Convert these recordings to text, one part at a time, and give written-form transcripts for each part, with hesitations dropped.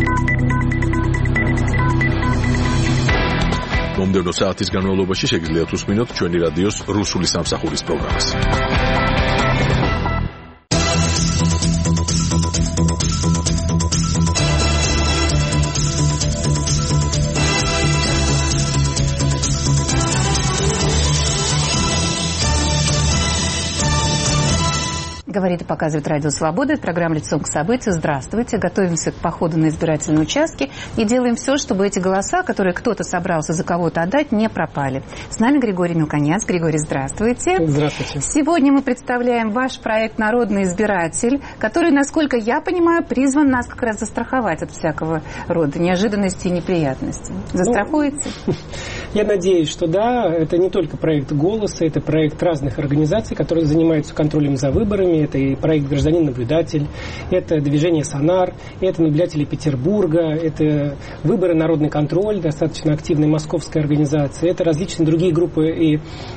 მომდევნო საათის განმავლობაში შეგიძლიათ უსმინოთ ჩვენი რადიოს რუსული სამსახურის პროგრამას. Говорит и показывает Радио Свобода. Это программа «Лицом к событию». Здравствуйте. Готовимся к походу на избирательные участки и делаем все, чтобы эти голоса, которые кто-то собрался за кого-то отдать, не пропали. С нами Григорий Мелконяц. Григорий, здравствуйте. Здравствуйте. Сегодня мы представляем ваш проект «Народный избиратель», который, насколько я понимаю, призван нас как раз застраховать от всякого рода неожиданностей и неприятностей. Застрахуете? Я надеюсь, что да. Это не только проект «Голоса», это проект разных организаций, которые занимаются контролем за выборами. Это и проект «Гражданин-наблюдатель», это движение «Сонар», это наблюдатели Петербурга, это выборы «Народный контроль», достаточно активная московская организация, это различные другие группы и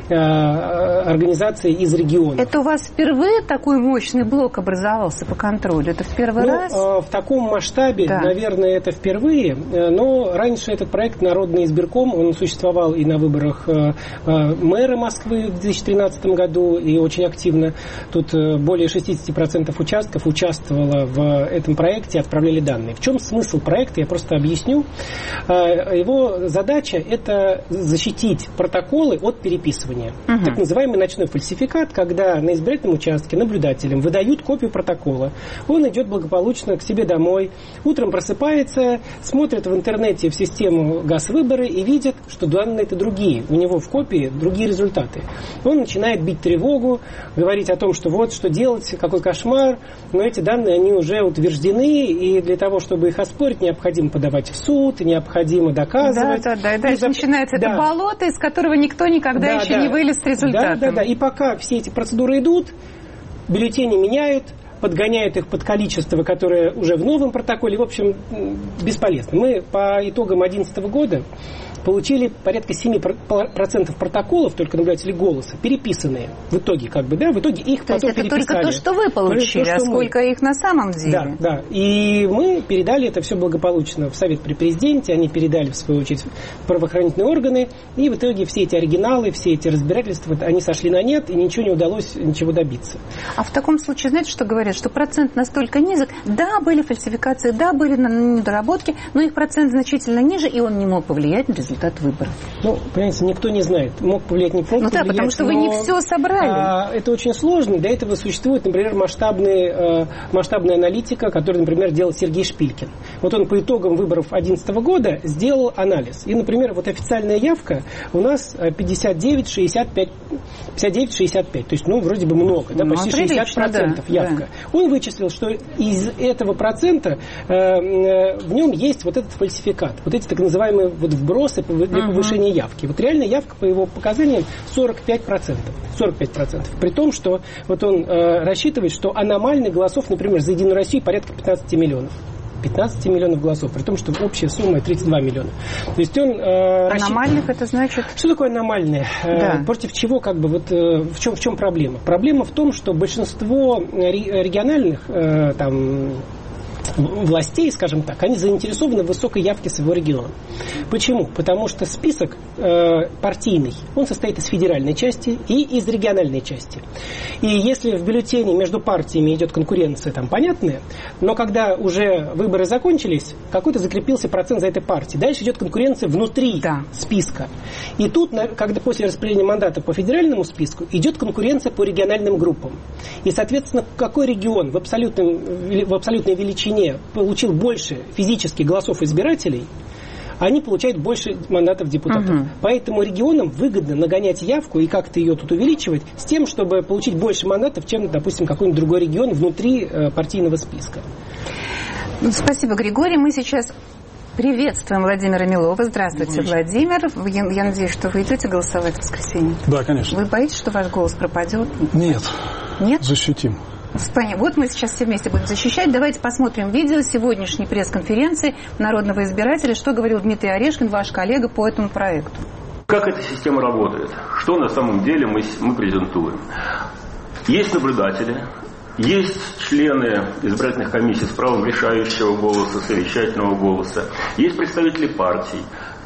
организации из региона. Это у вас впервые такой мощный блок образовался по контролю? Это в первый раз? В таком масштабе, да. Наверное, это впервые, но раньше этот проект «Народный избирком», он существовал и на выборах мэра Москвы в 2013 году, и очень активно тут более 60% участков участвовало в этом проекте и отправляли данные. В чем смысл проекта, я просто объясню. Его задача – это защитить протоколы от переписывания. Так называемый ночной фальсификат, когда на избирательном участке наблюдателям выдают копию протокола. Он идет благополучно к себе домой, утром просыпается, смотрит в интернете в систему ГАС-выборы и видит, что данные-то другие. У него в копии другие результаты. Он начинает бить тревогу, говорить о том, что вот что делать, какой кошмар, но эти данные, они уже утверждены, и для того, чтобы их оспорить, необходимо подавать в суд, необходимо доказывать. Да. И дальше начинается это болото, из которого никто никогда еще не вылез с результатом. Да. И пока все эти процедуры идут, бюллетени меняют, подгоняют их под количество, которое уже в новом протоколе. В общем, бесполезно. Мы по итогам 2011 года получили порядка 7% протоколов, только наблюдатели «Голоса», переписанные. В итоге, в итоге их потом переписали. То есть это только то, что вы получили, а сколько их на самом деле? Да. И мы передали это все благополучно в Совет при Президенте, они передали, в свою очередь, в правоохранительные органы, и в итоге все эти оригиналы, все эти разбирательства, они сошли на нет, и ничего не удалось добиться. А в таком случае, знаете, что говорят? Что процент настолько низок, да, были фальсификации, да, были недоработки, но их процент значительно ниже, и он не мог повлиять на результат выборов. Понимаете, никто не знает. Мог повлиять, не мог повлиять. Потому что вы не все собрали. Это очень сложно. Для этого существует, например, масштабная аналитика, которую, например, делал Сергей Шпилькин. Вот он по итогам выборов 2011 года сделал анализ. И, например, вот официальная явка у нас 59-65. То есть, вроде бы много. Почти 60% явка. Да. Он вычислил, что из этого процента в нем есть вот этот фальсификат. Вот эти так называемые вбросы для повышения явки. Вот реальная явка, по его показаниям, 45%. 45%. При том, что вот он рассчитывает, что аномальных голосов, например, за «Единую Россию» порядка 15 миллионов. 15 миллионов голосов, при том, что общая сумма 32 миллиона. То есть он... Аномальных это значит? Что такое аномальные? Да. Против чего, в чем проблема? Проблема в том, что большинство региональных властей, скажем так, они заинтересованы в высокой явке своего региона. Почему? Потому что список партийный, он состоит из федеральной части и из региональной части. И если в бюллетене между партиями идет конкуренция, понятная, но когда уже выборы закончились, какой-то закрепился процент за этой партией. Дальше идет конкуренция внутри списка. И тут, когда после распределения мандата по федеральному списку, идет конкуренция по региональным группам. И, соответственно, какой регион в абсолютной величине получил больше физически голосов избирателей, они получают больше мандатов депутатов. Поэтому регионам выгодно нагонять явку и как-то ее тут увеличивать с тем, чтобы получить больше мандатов, чем, допустим, какой-нибудь другой регион внутри партийного списка. Спасибо, Григорий. Мы сейчас приветствуем Владимира Милова. Здравствуйте, Владимир. Я надеюсь, что вы идете голосовать в воскресенье? Да, конечно. Вы боитесь, что ваш голос пропадет? Нет. Нет? Защитим. Вот мы сейчас все вместе будем защищать. Давайте посмотрим видео сегодняшней пресс-конференции народного избирателя. Что говорил Дмитрий Орешкин, ваш коллега, по этому проекту. Как эта система работает? Что на самом деле мы презентуем? Есть наблюдатели, Есть члены избирательных комиссий с правом решающего голоса, совещательного голоса. Есть представители партий.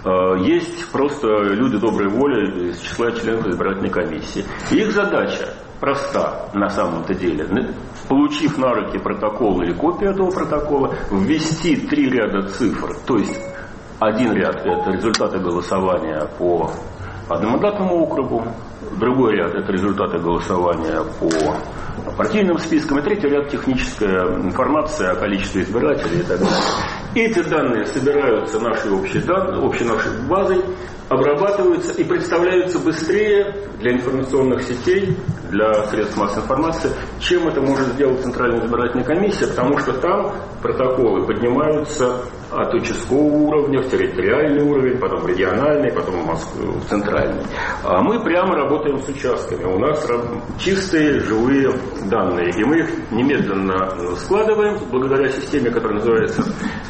Есть просто люди доброй воли из числа членов избирательной комиссии. И их задача проста на самом-то деле. Получив на руки протокол или копию этого протокола, ввести 3 ряда цифр. То есть один ряд – это результаты голосования по одномандатному округу, другой ряд – это результаты голосования по партийным спискам, и третий ряд – техническая информация о количестве избирателей и так далее. Эти данные собираются нашей общей нашей базой, обрабатываются и представляются быстрее для информационных сетей, для средств массовой информации, чем это может сделать Центральная избирательная комиссия, потому что там протоколы поднимаются от участкового уровня в территориальный уровень, потом в региональный, потом в центральный. А мы прямо работаем с участками. У нас чистые, живые данные. И мы их немедленно складываем благодаря системе, которая называется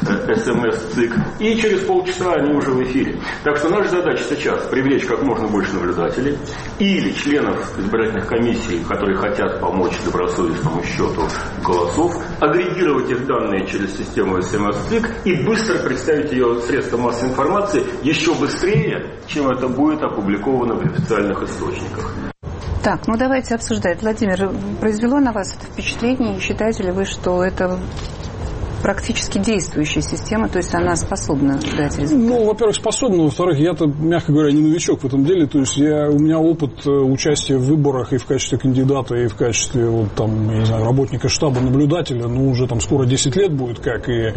СМС-ЦИК. И через полчаса они уже в эфире. Так что наша задача сейчас привлечь как можно больше наблюдателей или членов избирательных комиссий, которые хотят помочь добросовестному счету голосов, агрегировать их данные через систему СМС-ЦИК и быстро представить ее средствам массовой информации еще быстрее, чем это будет опубликовано в официальных источниках. Так, ну давайте обсуждать. Владимир, произвело на вас это впечатление? И считаете ли вы, что это практически действующая система, то есть она способна дать результат? Ну, во-первых, способна, во-вторых, я-то, мягко говоря, не новичок в этом деле, то есть у меня опыт участия в выборах и в качестве кандидата, и в качестве, вот, там, я не знаю, работника штаба, наблюдателя, ну, уже там скоро 10 лет будет, как, и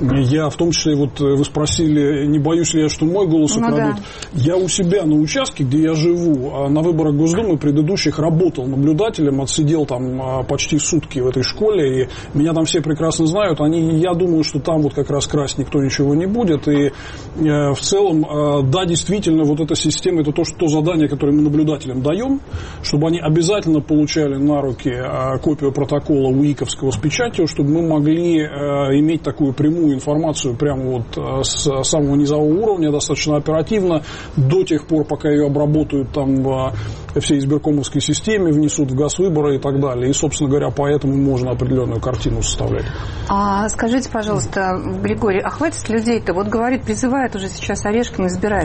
я в том числе, вот вы спросили, не боюсь ли я, что мой голос украдут. Да. Я у себя на участке, где я живу, на выборах Госдумы предыдущих работал наблюдателем, отсидел там почти сутки в этой школе, и меня там все прекрасно знают, я думаю, что там вот как раз красть никто ничего не будет. И в целом, да, действительно, вот эта система, это то задание, которое мы наблюдателям даем, чтобы они обязательно получали на руки копию протокола УИКовского с печатью, чтобы мы могли иметь такую прямую информацию прямо вот с самого низового уровня, достаточно оперативно, до тех пор, пока ее обработают там в всей избиркомовской системе, внесут в Газвыборы и так далее. И, собственно говоря, поэтому можно определенную картину составлять. Скажите, пожалуйста, Григорий, а хватит людей-то? Вот говорит, призывают уже сейчас Орешкин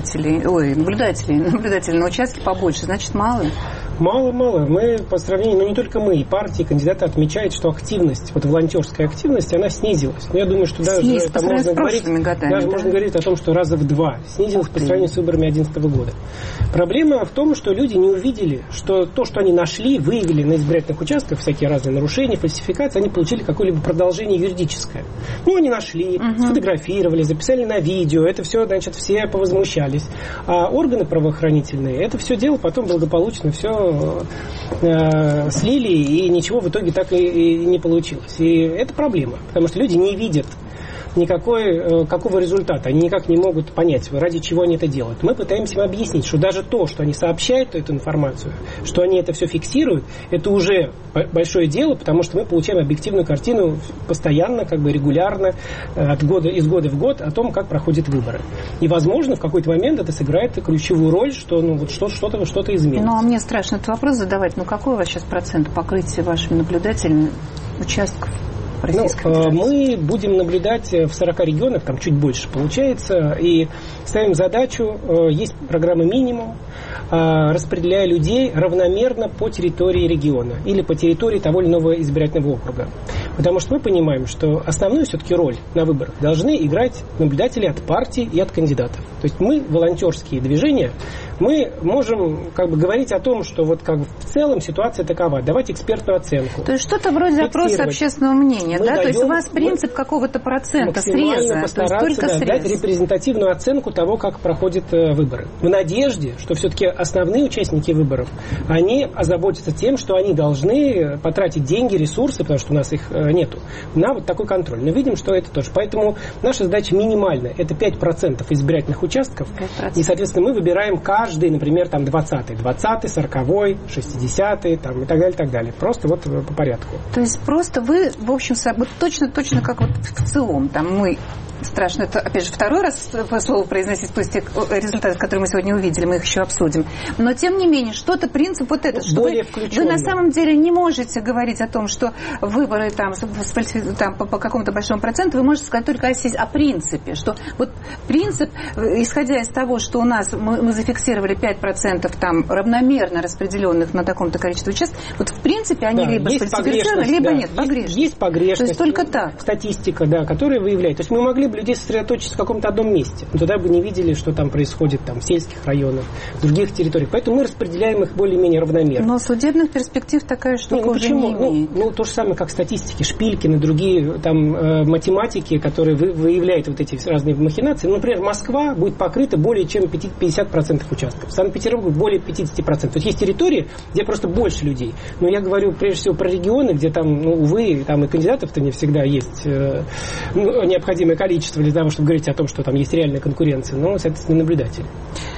наблюдателей на участке побольше, значит, мало? Мало. Мы по сравнению, не только мы, и партии, и кандидаты отмечают, что активность, вот волонтерская активность, она снизилась. Но я думаю, что даже можно говорить о том, что раза в 2 снизилась по сравнению с выборами 2011 года. Проблема в том, что люди не увидели, что то, что они нашли, выявили на избирательных участках, всякие разные нарушения, фальсификации, они получили какое-либо продолжение юридическое. Ну, они нашли, сфотографировали, записали на видео, это все, значит, все повозмущались. А органы правоохранительные это все дело потом благополучно все слили, и ничего в итоге так и не получилось. И это проблема, потому что люди не видят какого результата. Они никак не могут понять, ради чего они это делают. Мы пытаемся им объяснить, что даже то, что они сообщают эту информацию, что они это все фиксируют, это уже большое дело, потому что мы получаем объективную картину постоянно, как бы регулярно, из года в год о том, как проходят выборы. И, возможно, в какой-то момент это сыграет ключевую роль, что что-то изменится. Ну, а мне страшно этот вопрос задавать. Ну, какой у вас сейчас процент покрытия вашими наблюдателями участков? Мы будем наблюдать в 40 регионах, там чуть больше получается, и ставим задачу, есть программа «Минимум», распределяя людей равномерно по территории региона или по территории того или иного избирательного округа. Потому что мы понимаем, что основную все-таки роль на выборах должны играть наблюдатели от партий и от кандидатов. То есть мы, волонтерские движения, мы можем как бы говорить о том, что вот как бы в целом ситуация такова, давать экспертную оценку. То есть что-то вроде опроса общественного мнения, да? То есть у вас принцип какого-то процента среза, постараться дать репрезентативную оценку того, как проходят выборы. В надежде, что все-таки основные участники выборов, они озаботятся тем, что они должны потратить деньги, ресурсы, потому что у нас их нету, на вот такой контроль. Но видим, что это тоже. Поэтому наша задача минимальная. Это 5% избирательных участков. 5%. И, соответственно, мы выбираем каждый, например, там 20-й, 40-й, 60-й, там, и так далее, и так далее. Просто вот по порядку. То есть просто вы, в общем, вот точно как вот в ЦИОМ, там мы страшно. Это, опять же, второй раз слово произносить после результатов, которые мы сегодня увидели, мы их еще обсудим. Но, тем не менее, что-то принцип вот этот, что вы на самом деле не можете говорить о том, что выборы там по какому-то большому проценту, вы можете сказать только о принципе, что вот принцип, исходя из того, что у нас мы зафиксировали 5% там равномерно распределенных на таком-то количестве участков, вот в принципе они либо сфальсифицированы, либо нет, погрешность. Есть погрешность. То есть только так. Статистика, да, которая выявляет. То есть мы могли бы людей сосредоточиться в каком-то одном месте. Но тогда бы не видели, что там происходит там, в сельских районах, в других территориях. Поэтому мы распределяем их более-менее равномерно. Но судебных перспектив такая штука уже не имеет. То же самое, как статистики, Шпилькин и другие там математики, которые выявляют вот эти разные махинации. Например, Москва будет покрыта более чем 50% участков. Санкт-Петербург более 50%. То есть есть территории, где просто больше людей. Но я говорю прежде всего про регионы, где там, увы, там и кандидатов-то не всегда есть необходимое количество для того, чтобы говорить о том, что там есть реальная конкуренция, но, соответственно, наблюдатели.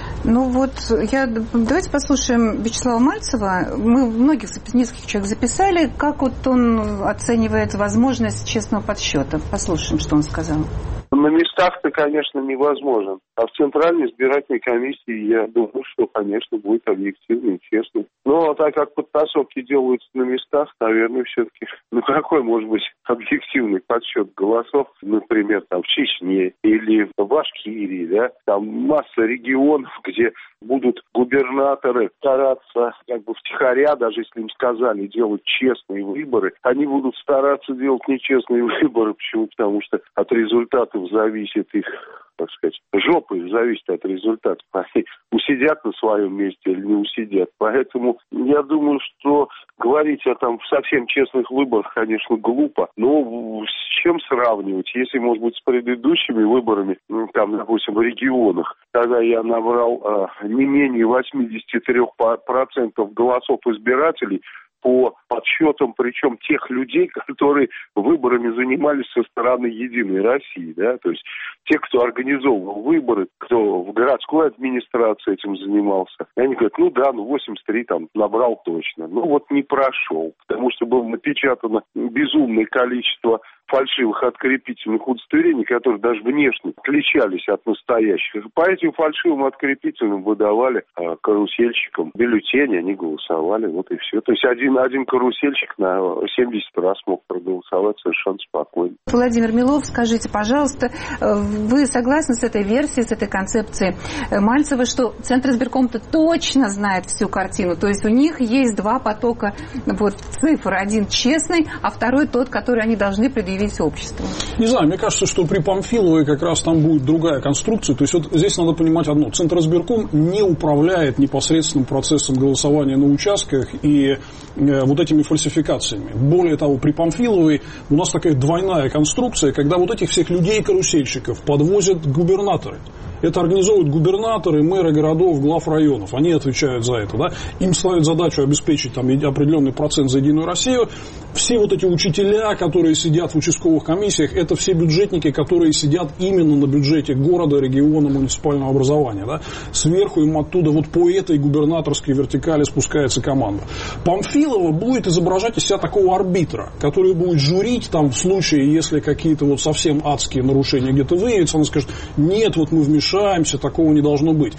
Давайте послушаем Вячеслава Мальцева. Мы нескольких человек записали, как вот он оценивает возможность честного подсчета. Послушаем, что он сказал. На местах-то, конечно, невозможно. А в Центральной избирательной комиссии, я думаю, что, конечно, будет объективно и честно. Но так как подтасовки делаются на местах, наверное, все-таки, какой может быть объективный подсчет голосов, например, там в Чечне или в Башкирии, да? Там масса регионов, где будут губернаторы стараться втихаря, даже если им сказали делать честные выборы, они будут стараться делать нечестные выборы. Почему? Потому что от результатов зависит их, так сказать, жопа их зависит от результатов. Они усидят на своем месте или не усидят. Поэтому я думаю, что говорить о совсем честных выборах, конечно, глупо. Но с чем сравнивать? Если, может быть, с предыдущими выборами, допустим, в регионах, когда я набрал не менее 83% голосов избирателей, по подсчетам, причем тех людей, которые выборами занимались со стороны «Единой России», да, то есть те, кто организовывал выборы, кто в городской администрации этим занимался, и они говорят, 83 набрал точно. Не прошел, потому что было напечатано безумное количество фальшивых открепительных удостоверений, которые даже внешне отличались от настоящих. По этим фальшивым открепительным выдавали карусельщикам бюллетени, они голосовали, вот и все. То есть один карусельщик на 70 раз мог проголосовать совершенно спокойно. Владимир Милов, скажите, пожалуйста, вы согласны с этой версией, с этой концепцией Мальцева, что Центр избирком-то точно знает всю картину? То есть у них есть два потока цифр. Один честный, а второй тот, который они должны предъявить обществу. Не знаю, мне кажется, что при Памфиловой как раз там будет другая конструкция. То есть здесь надо понимать одно. Центр избирком не управляет непосредственным процессом голосования на участках и этими фальсификациями. Более того, при Памфиловой у нас такая двойная конструкция, когда этих всех людей-карусельщиков подвозят губернаторы. Это организовывают губернаторы, мэры городов, глав районов. Они отвечают за это. Да? Им ставят задачу обеспечить определенный процент за «Единую Россию». Все эти учителя, которые сидят в участковых комиссиях, это все бюджетники, которые сидят именно на бюджете города, региона, муниципального образования. Да? Сверху им оттуда по этой губернаторской вертикали спускается команда. Памфилова будет изображать из себя такого арбитра, который будет журить в случае, если какие-то совсем адские нарушения где-то выявятся. Она скажет, нет, мы вмешаемся, такого не должно быть.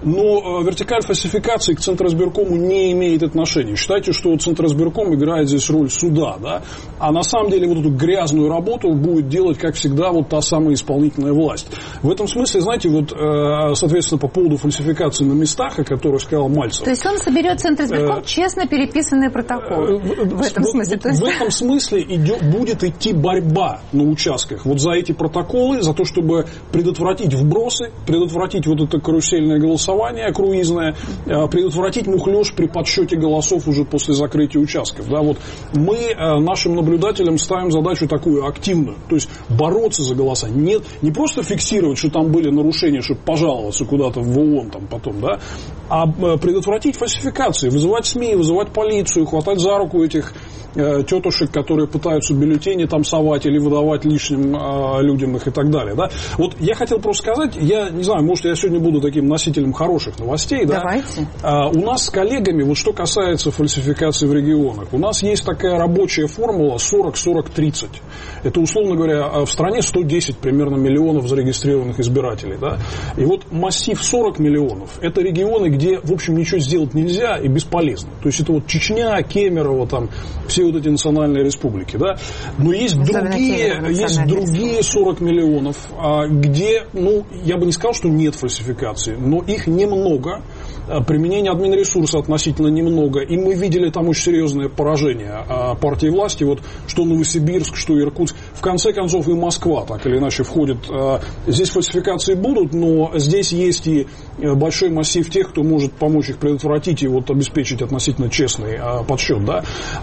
Но вертикаль фальсификации к Центризбиркому не имеет отношения. Считайте, что Центризбирком играет здесь роль суда, да? А на самом деле эту грязную работу будет делать, как всегда, та самая исполнительная власть. В этом смысле, знаете, соответственно, по поводу фальсификации на местах, о которой сказал Мальцев. То есть он соберет Центризбирком честно переписанные протоколы. В этом смысле. В этом смысле будет идти борьба на участках. За эти протоколы, за то, чтобы предотвратить вбросы, предотвратить это карусельное голосование круизное, предотвратить мухлёж при подсчете голосов уже после закрытия участков. Да, мы нашим наблюдателям ставим задачу такую активную, то есть бороться за голоса. Не просто фиксировать, что там были нарушения, чтобы пожаловаться куда-то в ООН потом, да, а предотвратить фальсификации, вызывать СМИ, вызывать полицию, хватать за руку этих тетушек, которые пытаются бюллетени совать или выдавать лишним людям их и так далее. Да? Я хотел просто сказать, я не знаю, может, я сегодня буду таким носителем хороших новостей. Давайте. Да? У нас с коллегами, что касается фальсификации в регионах, у нас есть такая рабочая формула 40-40-30. это, условно говоря, в стране 110 примерно миллионов зарегистрированных избирателей. Да? И вот массив 40 миллионов – это регионы, где, в общем, ничего сделать нельзя и бесполезно. То есть это вот Чечня, Кемерово, там, все вот эти национальные республики. Да? Но есть другие 40 миллионов, где, ну, я бы не сказал, что нет фальсификации, но их немного. Применение админресурса относительно немного. И мы видели там очень серьезное поражение партии власти. Вот что Новосибирск, что Иркутск. В конце концов и Москва так или иначе входит. Здесь фальсификации будут, но здесь есть и большой массив тех, кто может помочь их предотвратить и вот обеспечить относительно честный подсчет. Да?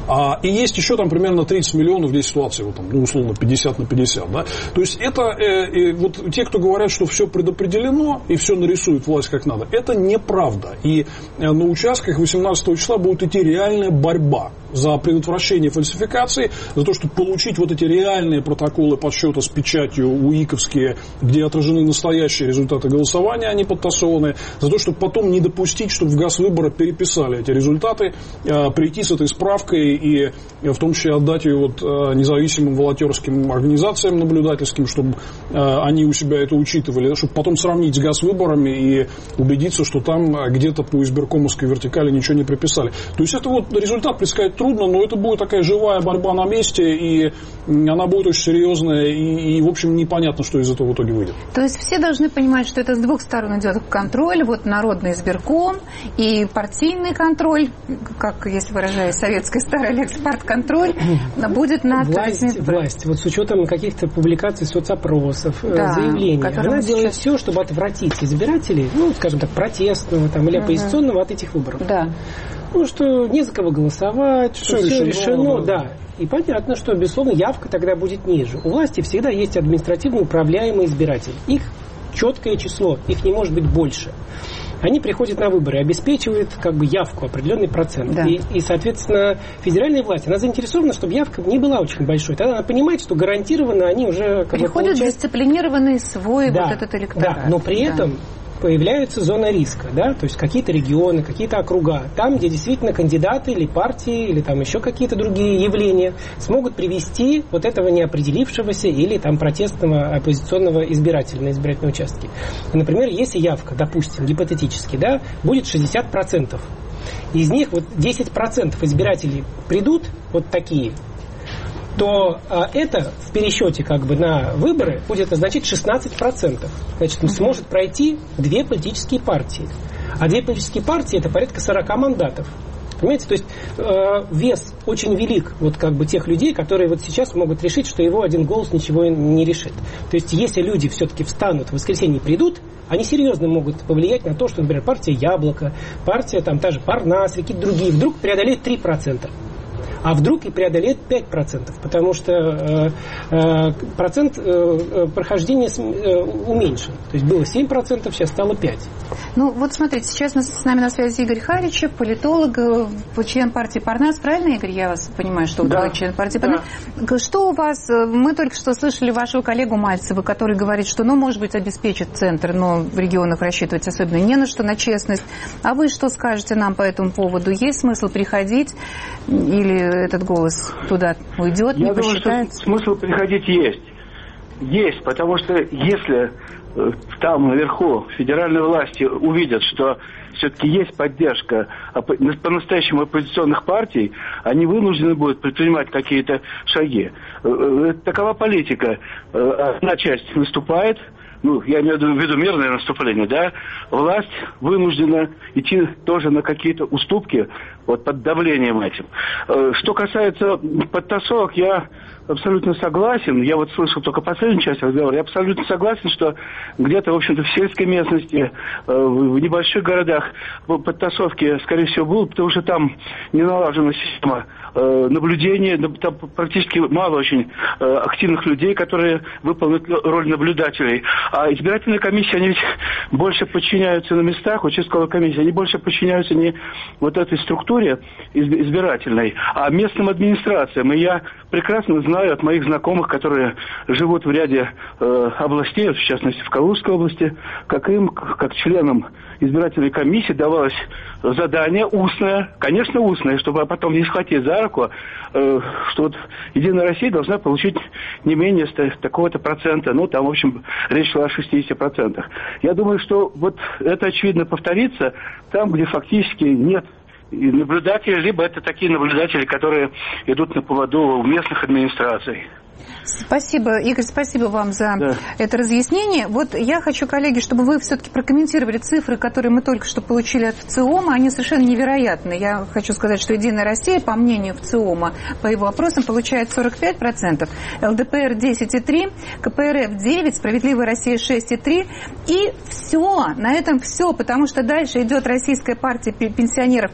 И есть еще там примерно 30 миллионов, здесь ситуация вот, там, ну, условно 50 на 50. Да? То есть это вот те, кто говорят, что все предопределено и все нарисует власть как надо, это неправда. И на участках 18 числа будет идти реальная борьба за предотвращение фальсификации, за то, чтобы получить вот эти реальные протоколы подсчета с печатью УИКовские, где отражены настоящие результаты голосования, а не подтасованные, за то, чтобы потом не допустить, чтобы в Газвыборы переписали эти результаты, прийти с этой справкой и в том числе отдать ее вот независимым волонтерским организациям наблюдательским, чтобы они у себя это учитывали, чтобы потом сравнить с Газвыборами и убедиться, что там где-то по избиркомовской вертикали ничего не приписали. То есть это вот результат предсказать трудно, но это будет такая живая борьба на месте, и она будет очень серьезная, и в общем, непонятно, что из этого в итоге выйдет. То есть все должны понимать, что это с двух сторон идет контроль, вот народный избирком и партийный контроль, как, если выражаясь советской старой лекции, партконтроль, будет над... Власть, вот с учетом каких-то публикаций, соцопросов, заявлений, она делает все, чтобы отвратить избирателей, ну, скажем так, протестного там, или оппозиционного от этих выборов. Да. Ну, что не за кого голосовать, что все решено, да. И понятно, что, безусловно, явка тогда будет ниже. У власти всегда есть административно управляемые избиратели. Их четкое число, их не может быть больше. Они приходят на выборы, обеспечивают как бы явку, определенный процент. Да. И, соответственно, федеральная власть, она заинтересована, чтобы явка не была очень большой. Тогда она понимает, что гарантированно они уже... Приходят дисциплинированные свой вот этот электорат. Да, но при этом... появляется зона риска, да, то есть какие-то регионы, какие-то округа, там, где действительно кандидаты или партии, или там еще какие-то другие явления смогут привести вот этого неопределившегося или там протестного оппозиционного избирателя на избирательном участке. Например, если явка, допустим, гипотетически, да, будет 60%, из них вот 10% избирателей придут, вот такие, то это в пересчете как бы на выборы будет означать 16%. Значит, сможет пройти 2 политические партии. А 2 политические партии это порядка 40 мандатов. Понимаете? То есть вес очень велик вот как бы тех людей, которые вот сейчас могут решить, что его один голос ничего не решит. То есть если люди все-таки встанут в воскресенье и придут, они серьезно могут повлиять на то, что, например, партия «Яблоко», партия там та же «Парнас», какие-то другие вдруг преодолеют 3%. А вдруг и преодолеет 5%, потому что процент прохождения уменьшен. То есть было 7%, сейчас стало 5%. Ну, вот смотрите, сейчас с нами на связи Игорь Харичев, политолог, член партии «Парнас». Правильно, Игорь? Я вас понимаю, что вы член партии «Парнас». Да. Что у вас... Мы только что слышали вашего коллегу Мальцева, который говорит, что, ну, может быть, обеспечит центр, но в регионах рассчитывать особенно не на что, на честность. А вы что скажете нам по этому поводу? Есть смысл приходить или этот голос туда уйдет, не посчитается? Что смысл приходить есть. Есть, потому что если там наверху федеральные власти увидят, что все-таки есть поддержка по-настоящему оппозиционных партий, они вынуждены будут предпринимать какие-то шаги. Такова политика. Одна часть выступает, ну, я имею в виду мирное наступление, да, власть вынуждена идти тоже на какие-то уступки вот под давлением этим. Что касается подтасовок, я абсолютно согласен. Я вот слышал только последнюю часть разговора. Я абсолютно согласен, что где-то, в общем-то, в сельской местности, в небольших городах подтасовки, скорее всего, будут, потому что там не налажена система наблюдения, там практически мало очень активных людей, которые выполняют роль наблюдателей. А избирательные комиссии, они ведь больше подчиняются на местах, участковые комиссии, они больше подчиняются не вот этой структуре избирательной, а местным администрациям. И я прекрасно знаю знаю от моих знакомых, которые живут в ряде областей, в частности в Калужской области, как им, как членам избирательной комиссии, давалось задание устное, конечно устное, чтобы потом не схватить за руку, что вот Единая Россия должна получить не менее такого-то процента. Ну, там, в общем, речь шла о 60%. Я думаю, что вот это, очевидно, повторится там, где фактически нет наблюдатели, либо это такие наблюдатели, которые идут на поводу у местных администраций. Спасибо, Игорь, спасибо вам за это разъяснение. Вот я хочу, коллеги, чтобы вы все-таки прокомментировали цифры, которые мы только что получили от ВЦИОМа. Они совершенно невероятны. Я хочу сказать, что Единая Россия, по мнению ВЦИОМа, по его опросам, получает 45%, ЛДПР 10,3%, КПРФ 9%, Справедливая Россия 6,3%. И все, на этом все, потому что дальше идет Российская партия пенсионеров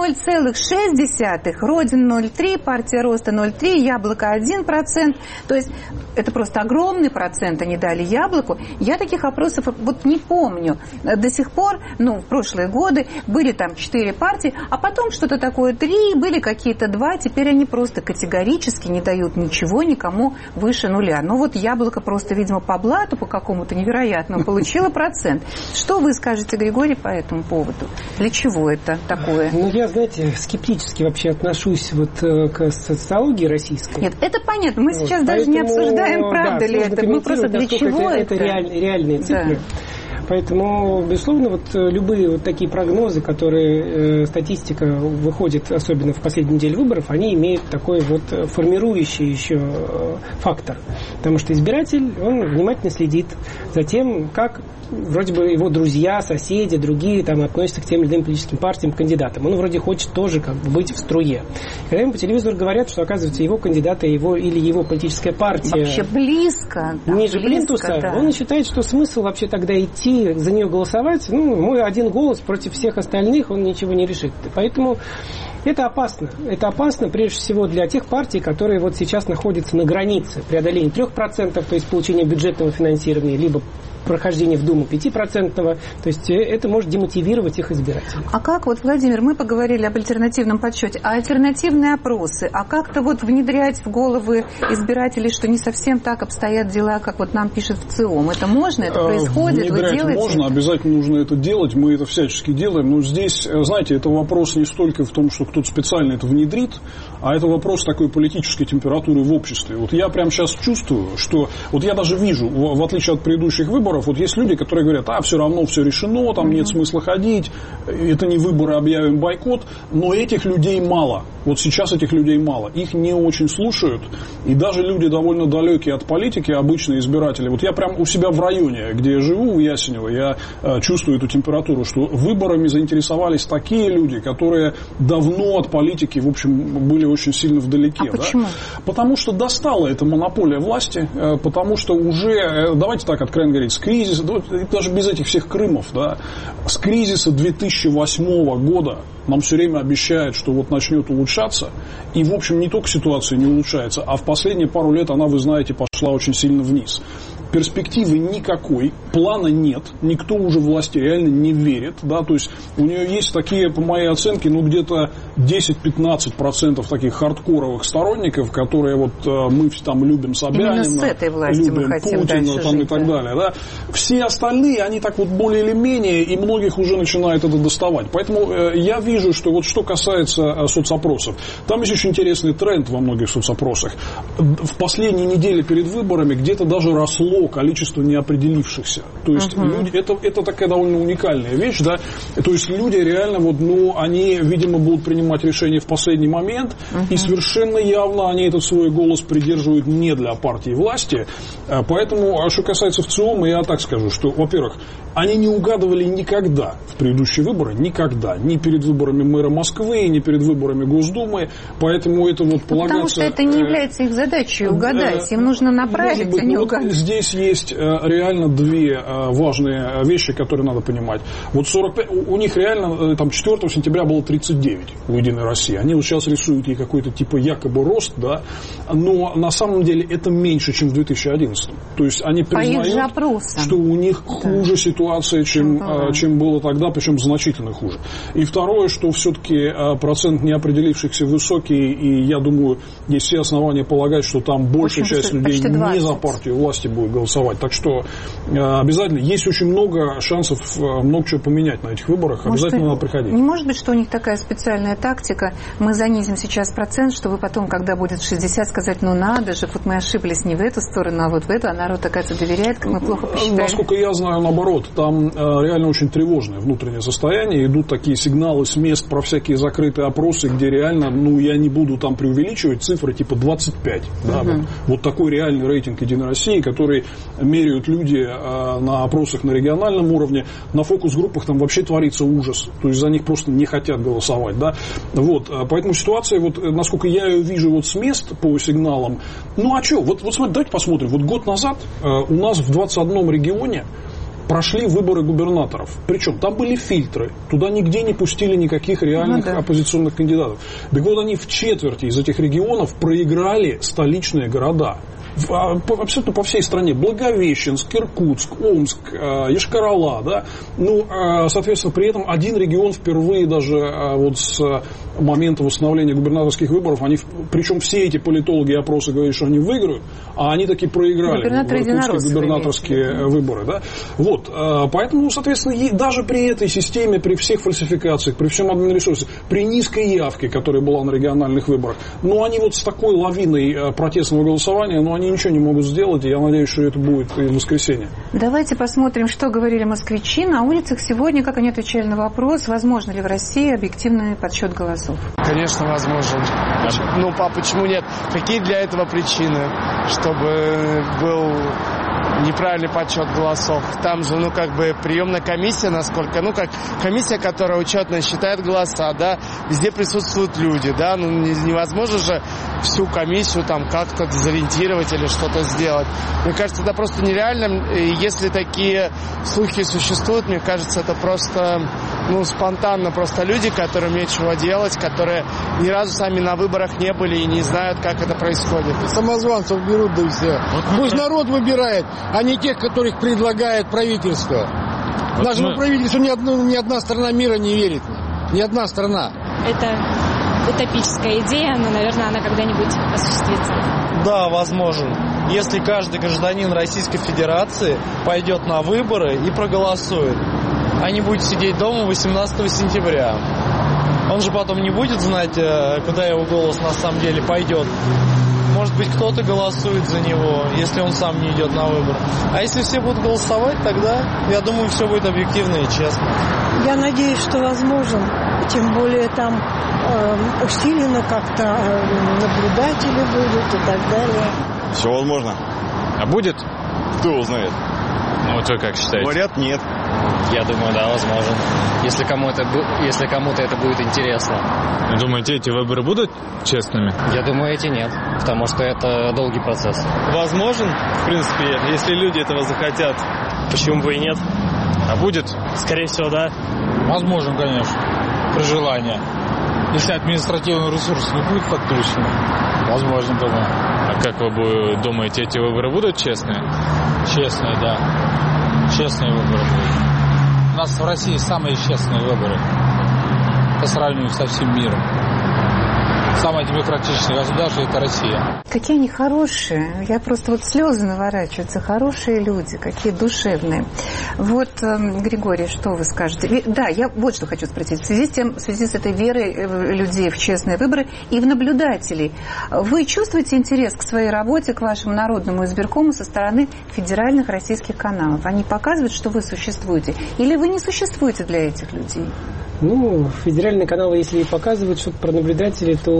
0,6%, Родина 0,3%, Партия Роста 0,3%, Яблоко 1%. То есть это просто огромный процент они дали Яблоку. Я таких опросов вот не помню. До сих пор, в прошлые годы были там 4 партии, а потом что-то такое 3, были какие-то 2, теперь они просто категорически не дают ничего никому выше нуля. Ну вот Яблоко просто, видимо, по блату, по какому-то невероятному получило процент. Что вы скажете, Григорий, по этому поводу? Для чего это такое? Я, знаете, скептически вообще отношусь вот к социологии российской. Нет, это понятно. Мы сейчас даже не обсуждаем, правда ли это. Мы просто для чего это? Это реальные цифры. Да. Поэтому, безусловно, вот любые вот такие прогнозы, которые статистика выходит, особенно в последнюю неделю выборов, они имеют такой вот формирующий еще фактор. Потому что избиратель, он внимательно следит за тем, как вроде бы его друзья, соседи, другие там относятся к тем или иным политическим партиям, кандидатам. Он вроде хочет тоже как бы быть в струе. Когда ему по телевизору говорят, что, оказывается, его кандидаты или его политическая партия вообще близко, ниже плинтуса, да. Он считает, что смысл вообще тогда идти за нее голосовать, мой один голос против всех остальных, он ничего не решит. Поэтому это опасно. Это опасно прежде всего для тех партий, которые вот сейчас находятся на границе преодоления 3%, то есть получения бюджетного финансирования, либо прохождения в Думу 5%, то есть это может демотивировать их избирателей. А как, вот, Владимир, мы поговорили об альтернативном подсчете, а альтернативные опросы, а как-то вот внедрять в головы избирателей, что не совсем так обстоят дела, как вот нам пишет ВЦИОМ? Это можно, это происходит, вы делаете? Можно, это? Обязательно нужно это делать, мы это всячески делаем, но здесь, знаете, это вопрос не столько в том, что кто-то специально это внедрит, а это вопрос такой политической температуры в обществе. Вот я прямо сейчас чувствую, что, вот я даже вижу, в отличие от предыдущих выборов, вот есть люди, которые говорят, все равно все решено, там нет смысла ходить, это не выборы, объявим бойкот, но этих людей мало. Вот сейчас этих людей мало. Их не очень слушают, и даже люди довольно далекие от политики, обычные избиратели. Вот я прям у себя в районе, где я живу, у Ясенева, я чувствую эту температуру, что выборами заинтересовались такие люди, которые давно от политики, в общем, были очень сильно вдалеке. А почему? Потому что достала эта монополия власти, потому что уже, давайте так откровенно говорить, с кризиса, даже без этих всех Крымов, да, с кризиса 2008 года нам все время обещают, что вот начнет улучшаться, и, в общем, не только ситуация не улучшается, а в последние пару лет она, вы знаете, пошла очень сильно вниз. Перспективы никакой, плана нет, никто уже власти реально не верит, да, то есть у нее есть такие, по моей оценке, где-то 10-15% таких хардкоровых сторонников, которые вот мы там любим Собянина, именно с этой властью любим мы хотим Путина там, жить, и так далее, да. Все остальные, они так вот более или менее, и многих уже начинает это доставать. Поэтому я вижу, что вот что касается соцопросов, там есть очень интересный тренд во многих соцопросах. В последние недели перед выборами где-то даже росло количество неопределившихся. То есть люди, это такая довольно уникальная вещь, да. То есть люди реально они, видимо, будут принимать решения в последний момент, и совершенно явно они этот свой голос придерживают не для партии власти. Поэтому, что касается ВЦИОМа, я так скажу, что, во-первых, они не угадывали никогда в предыдущие выборы, никогда, ни перед выборами мэра Москвы, ни перед выборами Госдумы, поэтому это вот полагается... Потому что это не является их задачей угадать, им нужно направить, а не угадать. Здесь есть реально две важные вещи, которые надо понимать. Вот 45, у них реально там 4 сентября было 39. у «Единой России». Они вот сейчас рисуют ей какой-то типа якобы рост, да, но на самом деле это меньше, чем в 2011. То есть они признают, что у них хуже ситуация, чем было тогда, причем значительно хуже. И второе, что все-таки процент неопределившихся высокий, и я думаю, есть все основания полагать, что там большая часть людей не за партию власти будет голосовать. Так что обязательно есть очень много шансов много чего поменять на этих выборах. Обязательно надо приходить. Не может быть, что у них такая специальная тактика. Мы занизим сейчас процент, чтобы потом, когда будет 60, сказать, ну надо же, вот мы ошиблись не в эту сторону, а вот в эту, а народ, оказывается, доверяет, как мы плохо посчитали. Насколько я знаю, наоборот, там реально очень тревожное внутреннее состояние. Идут такие сигналы с мест про всякие закрытые опросы, где реально, ну, я не буду там преувеличивать, цифры типа 25. Да, вот такой реальный рейтинг «Единой России», который меряют люди на опросах на региональном уровне. На фокус-группах там вообще творится ужас. То есть за них просто не хотят голосовать. Да? Вот. Поэтому ситуация, вот, насколько я ее вижу вот с мест по сигналам, ну а что? Вот смотрите, давайте посмотрим. Вот год назад у нас в 21 регионе прошли выборы губернаторов. Причем там были фильтры. Туда нигде не пустили никаких реальных оппозиционных кандидатов. Так вот, они в четверти из этих регионов проиграли столичные города. Абсолютно по всей стране. Благовещенск, Иркутск, Омск, Йошкар-Ола. Да? Ну, соответственно, при этом один регион впервые даже вот с момента восстановления губернаторских выборов, они, причем все эти политологи и опросы говорят, что они выиграют, а они таки проиграли в губернаторские выборы. Да? Вот. Поэтому, соответственно, даже при этой системе, при всех фальсификациях, при всем админресурсе, при низкой явке, которая была на региональных выборах, ну, они вот с такой лавиной протестного голосования, ну, они ничего не могут сделать, и я надеюсь, что это будет и в воскресенье. Давайте посмотрим, что говорили москвичи на улицах сегодня, как они отвечали на вопрос, возможно ли в России объективный подсчет голосов. Конечно, возможно. Ну, почему нет? Какие для этого причины? Чтобы был неправильный подсчет голосов. Там же, ну, как бы приемная комиссия, насколько, ну, как комиссия, которая учетно считает голоса, да, везде присутствуют люди, да, ну, невозможно же всю комиссию там как-то дезориентировать или что-то сделать. Мне кажется, это просто нереально. И если такие слухи существуют, мне кажется, это просто, ну, спонтанно просто люди, которым нечего делать, которые ни разу сами на выборах не были и не знают, как это происходит. Самозванцев берут, да и все. Пусть народ выбирает, а не тех, которых предлагает правительство. Нашему правительству ни одна страна мира не верит. Ни одна страна. Это утопическая идея, но, наверное, она когда-нибудь осуществится. Да, возможен. Если каждый гражданин Российской Федерации пойдет на выборы и проголосует, а не будет сидеть дома 18 сентября. Он же потом не будет знать, куда его голос на самом деле пойдет. Может быть, кто-то голосует за него, если он сам не идет на выборы. А если все будут голосовать, тогда, я думаю, все будет объективно и честно. Я надеюсь, что возможен. Тем более там усиленно как-то наблюдатели будут и так далее. Все возможно. А будет? Кто его знает? Ну, вот вы как считаете? Говорят, нет. Я думаю, да, возможно. Если кому-то это будет интересно. Вы думаете, эти выборы будут честными? Я думаю, эти нет, потому что это долгий процесс. Возможен, в принципе, если люди этого захотят. Почему бы и нет? А будет? Скорее всего, да. Возможен, конечно, при желании. Если административный ресурс не будет подключен, возможно, думаю. А как вы думаете, эти выборы будут честные? Честные, да. Честные выборы будут. У нас в России самые честные выборы по сравнению со всем миром. Самое демократичное государство – это Россия. Какие они хорошие. Я просто вот слезы наворачиваются. Хорошие люди, какие душевные. Вот, Григорий, что вы скажете? Да, я вот что хочу спросить. В связи с этой верой людей в честные выборы и в наблюдателей, вы чувствуете интерес к своей работе, к вашему народному избиркому со стороны федеральных российских каналов? Они показывают, что вы существуете? Или вы не существуете для этих людей? Ну, федеральные каналы, если и показывают что-то про наблюдателей, то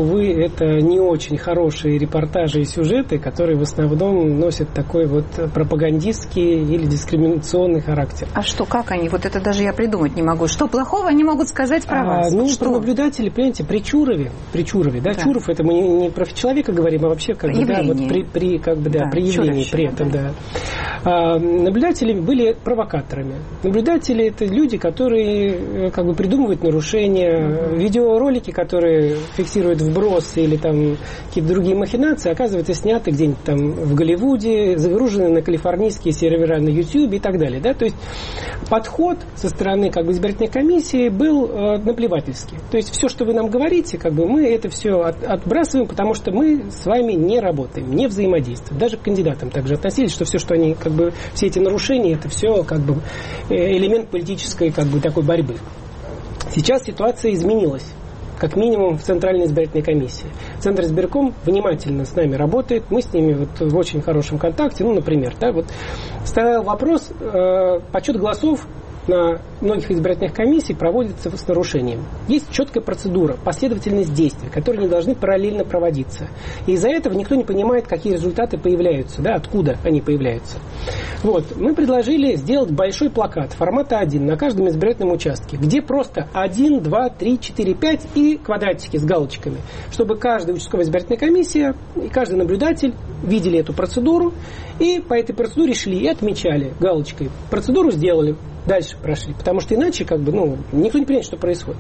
увы, это не очень хорошие репортажи и сюжеты, которые в основном носят такой вот пропагандистский или дискриминационный характер. А что, как они? Вот это даже я придумать не могу. Что плохого они могут сказать про вас? Ну, что? Про наблюдателей, понимаете, при Чурове, да, Чуров, это мы не про человека говорим, а вообще как бы, да, вот при явлении, при этом, да. Наблюдатели были провокаторами. Наблюдатели — это люди, которые как бы придумывают нарушения, видеоролики, которые фиксируют вброс или там какие-то другие махинации, оказывается, сняты где-нибудь там в Голливуде, загружены на калифорнийские сервера на YouTube и так далее, да, то есть подход со стороны как бы избирательной комиссии был наплевательский. То есть все, что вы нам говорите, как бы мы это все отбрасываем, потому что мы с вами не работаем, не взаимодействуем. Даже к кандидатам также относились, что все, что они как бы все эти нарушения, это все как бы элемент политической как бы такой борьбы. Сейчас ситуация изменилась. Как минимум в Центральной избирательной комиссии. Центр избирком внимательно с нами работает, мы с ними вот в очень хорошем контакте. Ну, например, да, вот стоял вопрос, подсчет голосов на многих избирательных комиссиях проводится с нарушением. Есть четкая процедура, последовательность действий, которые не должны параллельно проводиться. И из-за этого никто не понимает, какие результаты появляются, да, откуда они появляются. Вот. Мы предложили сделать большой плакат формата 1 на каждом избирательном участке, где просто 1, 2, 3, 4, 5 и квадратики с галочками, чтобы каждая участковая избирательная комиссия и каждый наблюдатель видели эту процедуру и по этой процедуре шли и отмечали галочкой. Процедуру сделали, дальше прошли, потому что иначе как бы, никто не понимает, что происходит.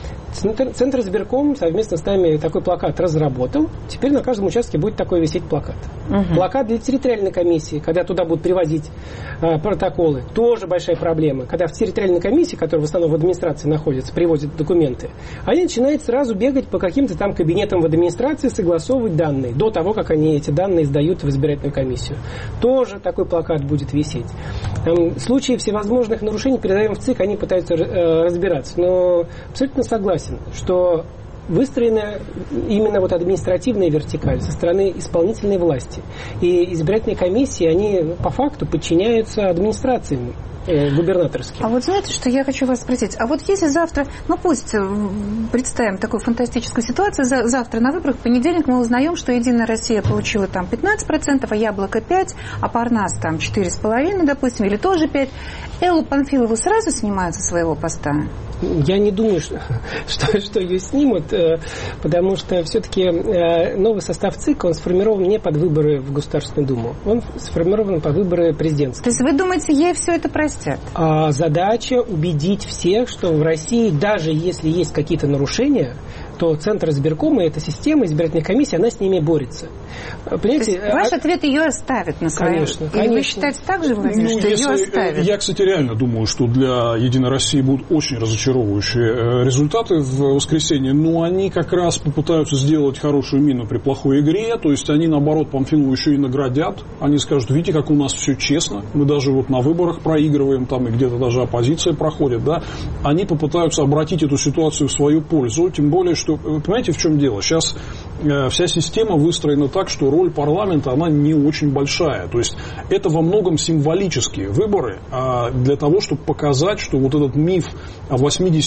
Центр избирком совместно с нами такой плакат разработал. Теперь на каждом участке будет такой висеть плакат. Плакат для территориальной комиссии, когда туда будут привозить протоколы, тоже большая проблема. Когда в территориальной комиссии, которая в основном в администрации находится, привозят документы, они начинают сразу бегать по каким-то там кабинетам в администрации, согласовывать данные, до того, как они эти данные сдают в избирательную комиссию. Тоже такой плакат будет висеть. В случае всевозможных нарушений передаем в ЦИК, они пытаются разбираться. Но абсолютно согласен, что выстроена именно вот административная вертикаль со стороны исполнительной власти. И избирательные комиссии, они по факту подчиняются администрациям губернаторским. А вот знаете, что я хочу вас спросить? А вот если завтра, пусть представим такую фантастическую ситуацию, завтра на выборах, в понедельник мы узнаем, что Единая Россия получила там 15%, а Яблоко 5%, а Парнас там 4,5%, допустим, или тоже 5%. Эллу Панфилову сразу снимают со своего поста? Я не думаю, что ее снимут, потому что все-таки новый состав ЦИК, он сформирован не под выборы в Государственную Думу, он сформирован под выборы президентские. То есть вы думаете, ей все это простят? Задача убедить всех, что в России, даже если есть какие-то нарушения, то Центр избиркома, эта система избирательной комиссии, она с ними борется. Понимаете, ваш ответ ее оставит на своем. Конечно. И вы считаете так же, Владимир, что ее оставят? Я, кстати, реально думаю, что для Единой России будут очень разочаровывающие результаты в воскресенье, но они как раз попытаются сделать хорошую мину при плохой игре, то есть они, наоборот, Памфилову еще и наградят. Они скажут, видите, как у нас все честно, мы даже вот на выборах проигрываем, там и где-то даже оппозиция проходит, да. Они попытаются обратить эту ситуацию в свою пользу, тем более, что, понимаете, в чем дело? Сейчас вся система выстроена так, что роль парламента, она не очень большая. То есть это во многом символические выборы для того, чтобы показать, что вот этот миф о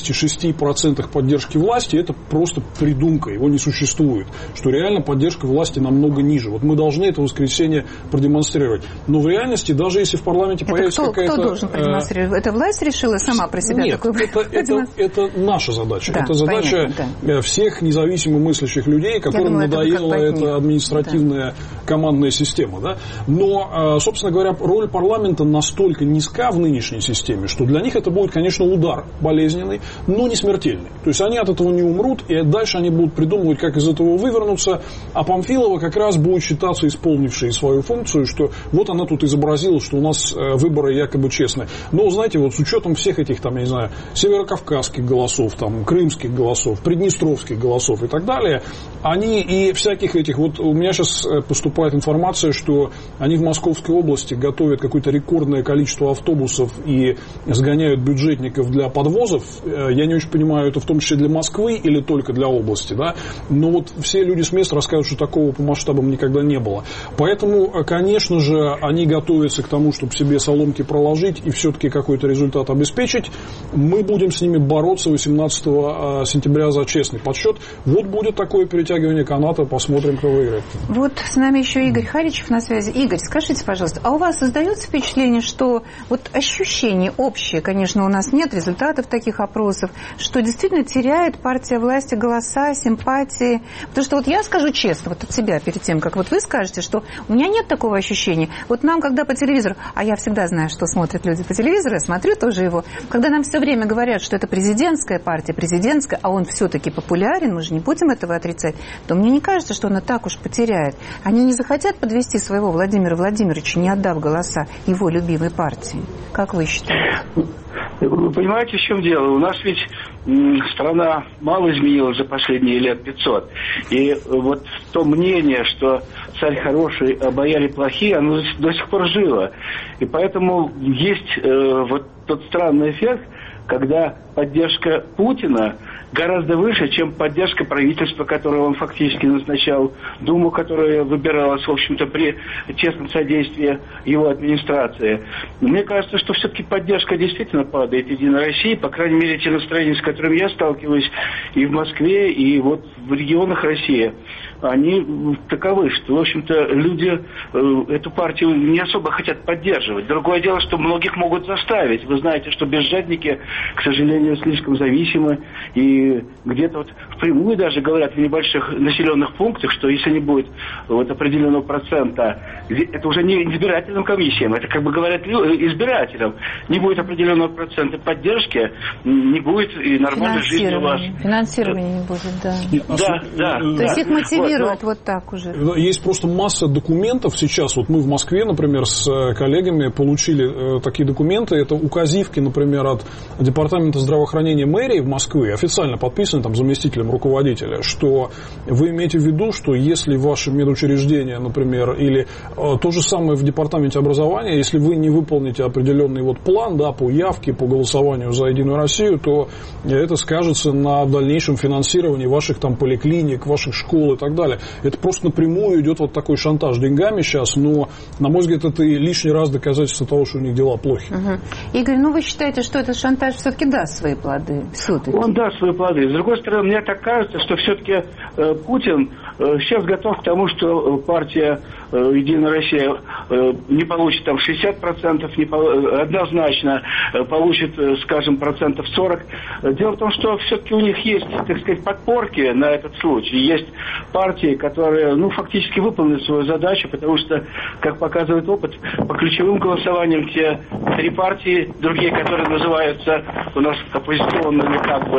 86% поддержки власти, это просто придумка, его не существует. Что реально поддержка власти намного ниже. Вот мы должны это воскресенье продемонстрировать. Но в реальности, даже если в парламенте появится какая-то... Кто должен продемонстрировать? Это власть решила сама про себя? Нет, это наша задача. Да, это задача всех независимо мыслящих людей, которым надоела эта административная командная система. Да? Но, собственно говоря, роль парламента настолько низка в нынешней системе, что для них это будет, конечно, удар болезненный, но не смертельный. То есть они от этого не умрут, и дальше они будут придумывать, как из этого вывернуться, а Памфилова как раз будет считаться исполнившей свою функцию, что вот она тут изобразила, что у нас выборы якобы честные. Но, знаете, вот с учетом всех этих, там, я не знаю, северокавказских голосов, там, крымских голосов, приднестровских голосов и так далее, они СМИ и всяких этих. Вот у меня сейчас поступает информация, что они в Московской области готовят какое-то рекордное количество автобусов и сгоняют бюджетников для подвозов. Я не очень понимаю, это в том числе для Москвы или только для области, да? Но вот все люди с места рассказывают, что такого по масштабам никогда не было. Поэтому, конечно же, они готовятся к тому, чтобы себе соломки проложить и все-таки какой-то результат обеспечить. Мы будем с ними бороться 18 сентября за честный подсчет. Вот будет такое перетягивание каната, посмотрим, кто выиграет. Вот с нами еще Игорь Харичев на связи. Игорь, скажите, пожалуйста, а у вас создается впечатление, что вот ощущение общее, конечно, у нас нет результатов таких опросов, что действительно теряет партия власти голоса, симпатии? Потому что вот я скажу честно, вот от себя, перед тем, как вот вы скажете, что у меня нет такого ощущения. Вот нам, когда по телевизору, а я всегда знаю, что смотрят люди по телевизору, я смотрю тоже его, когда нам все время говорят, что это президентская партия, президентская, а он все-таки популярен, мы же не будем этого отрицать, то мне не кажется, что она так уж потеряет. Они не захотят подвести своего Владимира Владимировича, не отдав голоса его любимой партии. Как вы считаете? Вы понимаете, в чем дело? У нас ведь страна мало изменилась за последние лет 500. И вот то мнение, что царь хороший, а бояре плохие, оно до сих пор жило. И поэтому есть вот тот странный эффект, когда поддержка Путина гораздо выше, чем поддержка правительства, которое он фактически назначал, Думу, которая выбиралась, в общем-то, при честном содействии его администрации. Мне кажется, что все-таки поддержка действительно падает Единой России, по крайней мере, те настроения, с которыми я сталкиваюсь и в Москве, и вот в регионах России, они таковы, что, в общем-то, люди эту партию не особо хотят поддерживать. Другое дело, что многих могут заставить. Вы знаете, что безжадники, к сожалению, слишком зависимы, и где-то вот впрямую даже говорят в небольших населенных пунктах, что если не будет вот определенного процента, это уже не избирательным комиссиям, это как бы говорят избирателям, не будет определенного процента поддержки, не будет и нормальной жизни у вас. Финансирования не будет, да. Да. То есть их мотивируют вот так уже. Есть просто масса документов сейчас. Вот мы в Москве, например, с коллегами получили такие документы. Это указивки, например, от Департамента здравоохранения мэрии в Москве, официально подписаны там заместителем руководителя, что вы имеете в виду, что если ваше медучреждение, например, или то же самое в Департаменте образования, если вы не выполните определенный вот план, да, по явке, по голосованию за Единую Россию, то это скажется на дальнейшем финансировании ваших там поликлиник, ваших школ и так далее. Это просто напрямую идет вот такой шантаж деньгами сейчас, но, на мой взгляд, это и лишний раз доказательство того, что у них дела плохи. Игорь, ну вы считаете, что этот шантаж все-таки даст свои плоды? Все-таки. Он даст свои плоды. С другой стороны, мне так кажется, что все-таки Путин сейчас готов к тому, что партия «Единая Россия» не получит там 60%, однозначно получит, скажем, 40%. Дело в том, что все-таки у них есть, так сказать, подпорки на этот случай. Есть партии, которые, фактически выполнили свою задачу, потому что, как показывает опыт, по ключевым голосованиям те три партии, другие, которые называются у нас оппозиционными,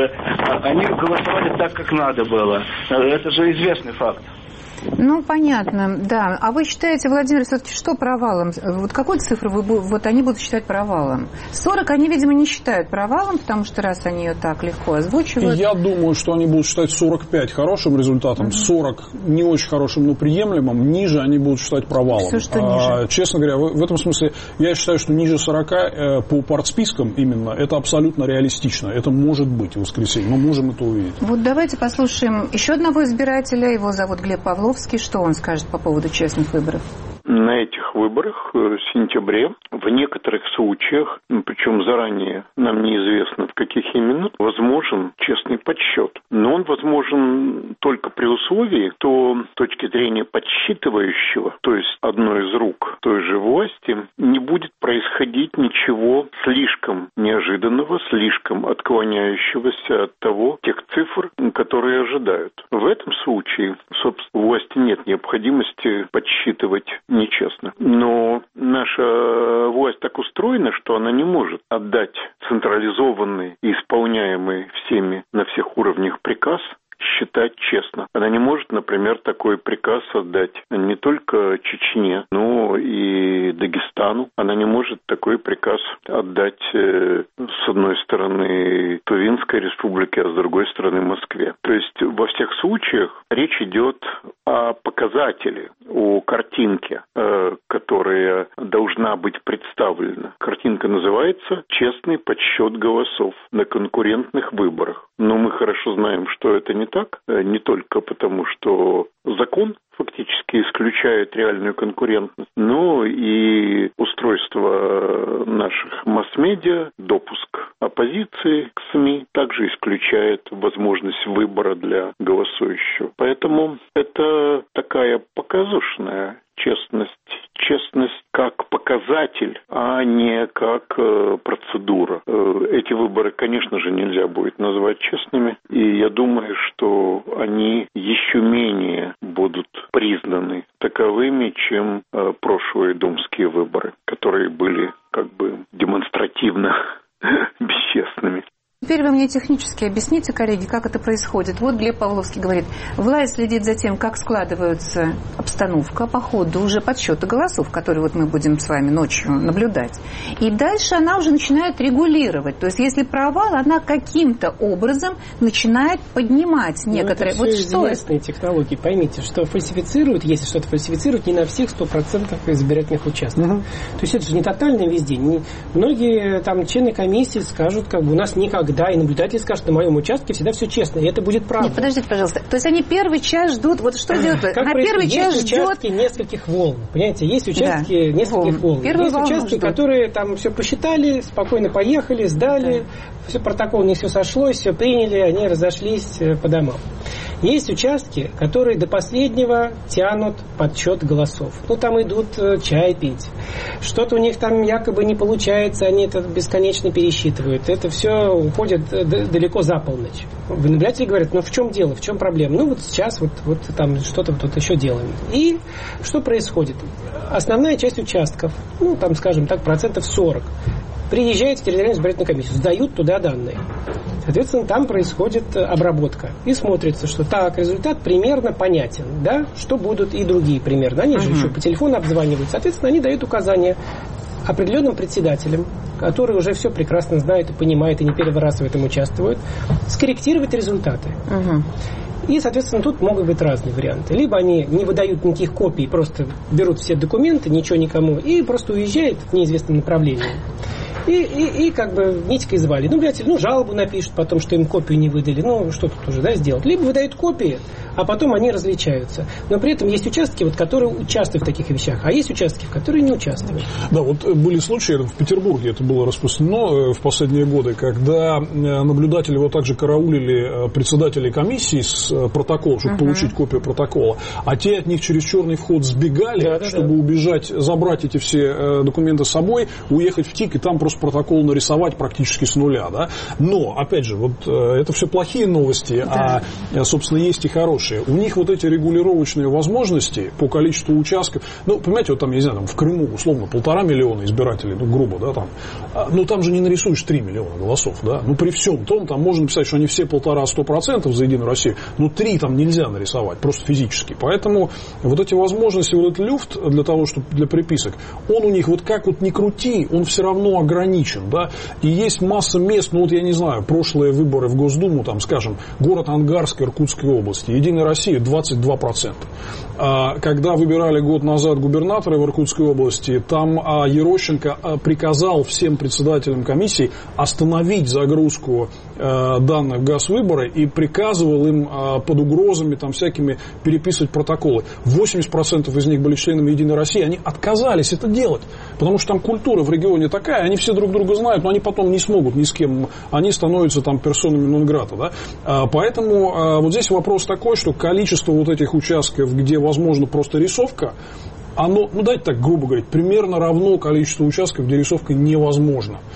они голосовали так, как надо было. Это же известный факт. Ну, понятно, да. А вы считаете, Владимир, все-таки что провалом? Вот какую цифру они будут считать провалом? 40 они, видимо, не считают провалом, потому что раз они ее так легко озвучивают. Я думаю, что они будут считать 45 хорошим результатом, 40 не очень хорошим, но приемлемым, ниже они будут считать провалом. Все, что ниже. Честно говоря, в этом смысле я считаю, что ниже 40 по партспискам именно, это абсолютно реалистично. Это может быть в воскресенье, мы можем это увидеть. Вот давайте послушаем еще одного избирателя, его зовут Глеб Павлов. Что он скажет по поводу честных выборов? На этих выборах в сентябре в некоторых случаях, причем заранее нам неизвестно в каких именно, возможен честный подсчет. Но он возможен только при условии, что с точки зрения подсчитывающего, то есть одной из рук той же власти, не будет происходить ничего слишком неожиданного, слишком отклоняющегося от тех цифр, которые ожидают. В этом случае, собственно, у власти нет необходимости подсчитывать нечестно. Но наша власть так устроена, что она не может отдать централизованный и исполняемый всеми на всех уровнях приказ считать честно. Она не может, например, такой приказ отдать не только Чечне, но и Дагестану. Она не может такой приказ отдать с одной стороны Тувинской республике, а с другой стороны Москве. То есть во всех случаях речь идет о показателе, о картинке, которая должна быть представлена. Картинка называется «Честный подсчет голосов на конкурентных выборах». Но мы хорошо знаем, что это не так, не только потому, что закон фактически исключает реальную конкурентность, но и устройство наших масс-медиа, допуск оппозиции к СМИ также исключает возможность выбора для голосующего. Поэтому это такая показушная честность как показатель, а не как процедура. Эти выборы, конечно же, нельзя будет назвать честными, и я думаю, что они еще менее будут признаны таковыми, чем прошлые думские выборы, которые были как бы демонстративно бесчестными. Теперь вы мне технически объясните, коллеги, как это происходит. Вот Глеб Павловский говорит, власть следит за тем, как складывается обстановка по ходу уже подсчета голосов, которые вот мы будем с вами ночью наблюдать. И дальше она уже начинает регулировать. То есть, если провал, она каким-то образом начинает поднимать некоторые... Это все известные технологии. Поймите, что фальсифицируют, если что-то фальсифицируют, не на всех 100% избирательных участков. То есть, это же не тотально везде. Многие там члены комиссии скажут, как бы у нас никогда, и наблюдатели скажут, на моем участке всегда все честно, и это будет правда. Нет, подождите, пожалуйста. То есть они первый час ждут, вот что делают? На первый час ждет... Есть участки нескольких волн, понимаете? Есть участки нескольких волн. Есть участки, которые там все посчитали, спокойно поехали, сдали, все протокол, не все сошлось, все приняли, они разошлись по домам. Есть участки, которые до последнего тянут подсчет голосов. Ну, там идут чай пить. Что-то у них там якобы не получается, они это бесконечно пересчитывают. Это все уходит далеко за полночь. Наблюдатели говорят, ну в чем дело, в чем проблема? Ну вот сейчас вот там что-то вот еще делаем. И что происходит? Основная часть участков, ну там, скажем так, 40%, приезжает в территориальную избирательную комиссию, сдают туда данные. Соответственно, там происходит обработка. И смотрится, что так, результат примерно понятен, да, что будут и другие примерно. Они же еще по телефону обзванивают. Соответственно, они дают указания определенным председателям, которые уже все прекрасно знают и понимают, и не первый раз в этом участвуют, скорректировать результаты. И, соответственно, тут могут быть разные варианты. Либо они не выдают никаких копий, просто берут все документы, ничего никому, и просто уезжают в неизвестном направлении. И как бы нитькой звали. Наблюдатель, жалобу напишут потом, что им копию не выдали. Что тут уже, сделать. Либо выдают копии, а потом они различаются. Но при этом есть участки, которые участвуют в таких вещах, а есть участки, в которые не участвуют. Да, вот были случаи, в Петербурге это было распространено в последние годы, когда наблюдатели вот также караулили председателей комиссии с протоколом, чтобы получить копию протокола, а те от них через черный вход сбегали, чтобы убежать, забрать эти все документы с собой, уехать в ТИК и там просто протокол нарисовать практически с нуля. Да? Но, опять же, вот это все плохие новости, а, собственно, есть и хорошие. У них вот эти регулировочные возможности по количеству участков, понимаете, вот там, я не знаю, там в Крыму, условно, 1,5 миллиона избирателей, грубо, да, там, там же не нарисуешь 3 миллиона голосов, да, при всем том, там можно написать, что они все 1,5-100% за Единую Россию, 3 там нельзя нарисовать, просто физически. Поэтому вот эти возможности, вот этот люфт для того, чтобы для приписок, он у них вот как вот ни крути, он все равно ограничен, да, и есть масса мест, я не знаю, прошлые выборы в Госдуму, там, скажем, город Ангарск Иркутской области, Единая Россия 22%. Когда выбирали год назад губернатора в Иркутской области, там Ерощенко приказал всем председателям комиссии остановить загрузку данных в Газвыборы и приказывал им под угрозами там всякими переписывать протоколы. 80% из них были членами Единой России, они отказались это делать, потому что там культура в регионе такая, они все друг друга знают, но они потом не смогут ни с кем, они становятся там персонами нон-грата, да? Поэтому вот здесь вопрос такой, что количество вот этих участков, где возможно просто рисовка, оно, давайте так грубо говорить, примерно равно количеству участков, где рисовка невозможна.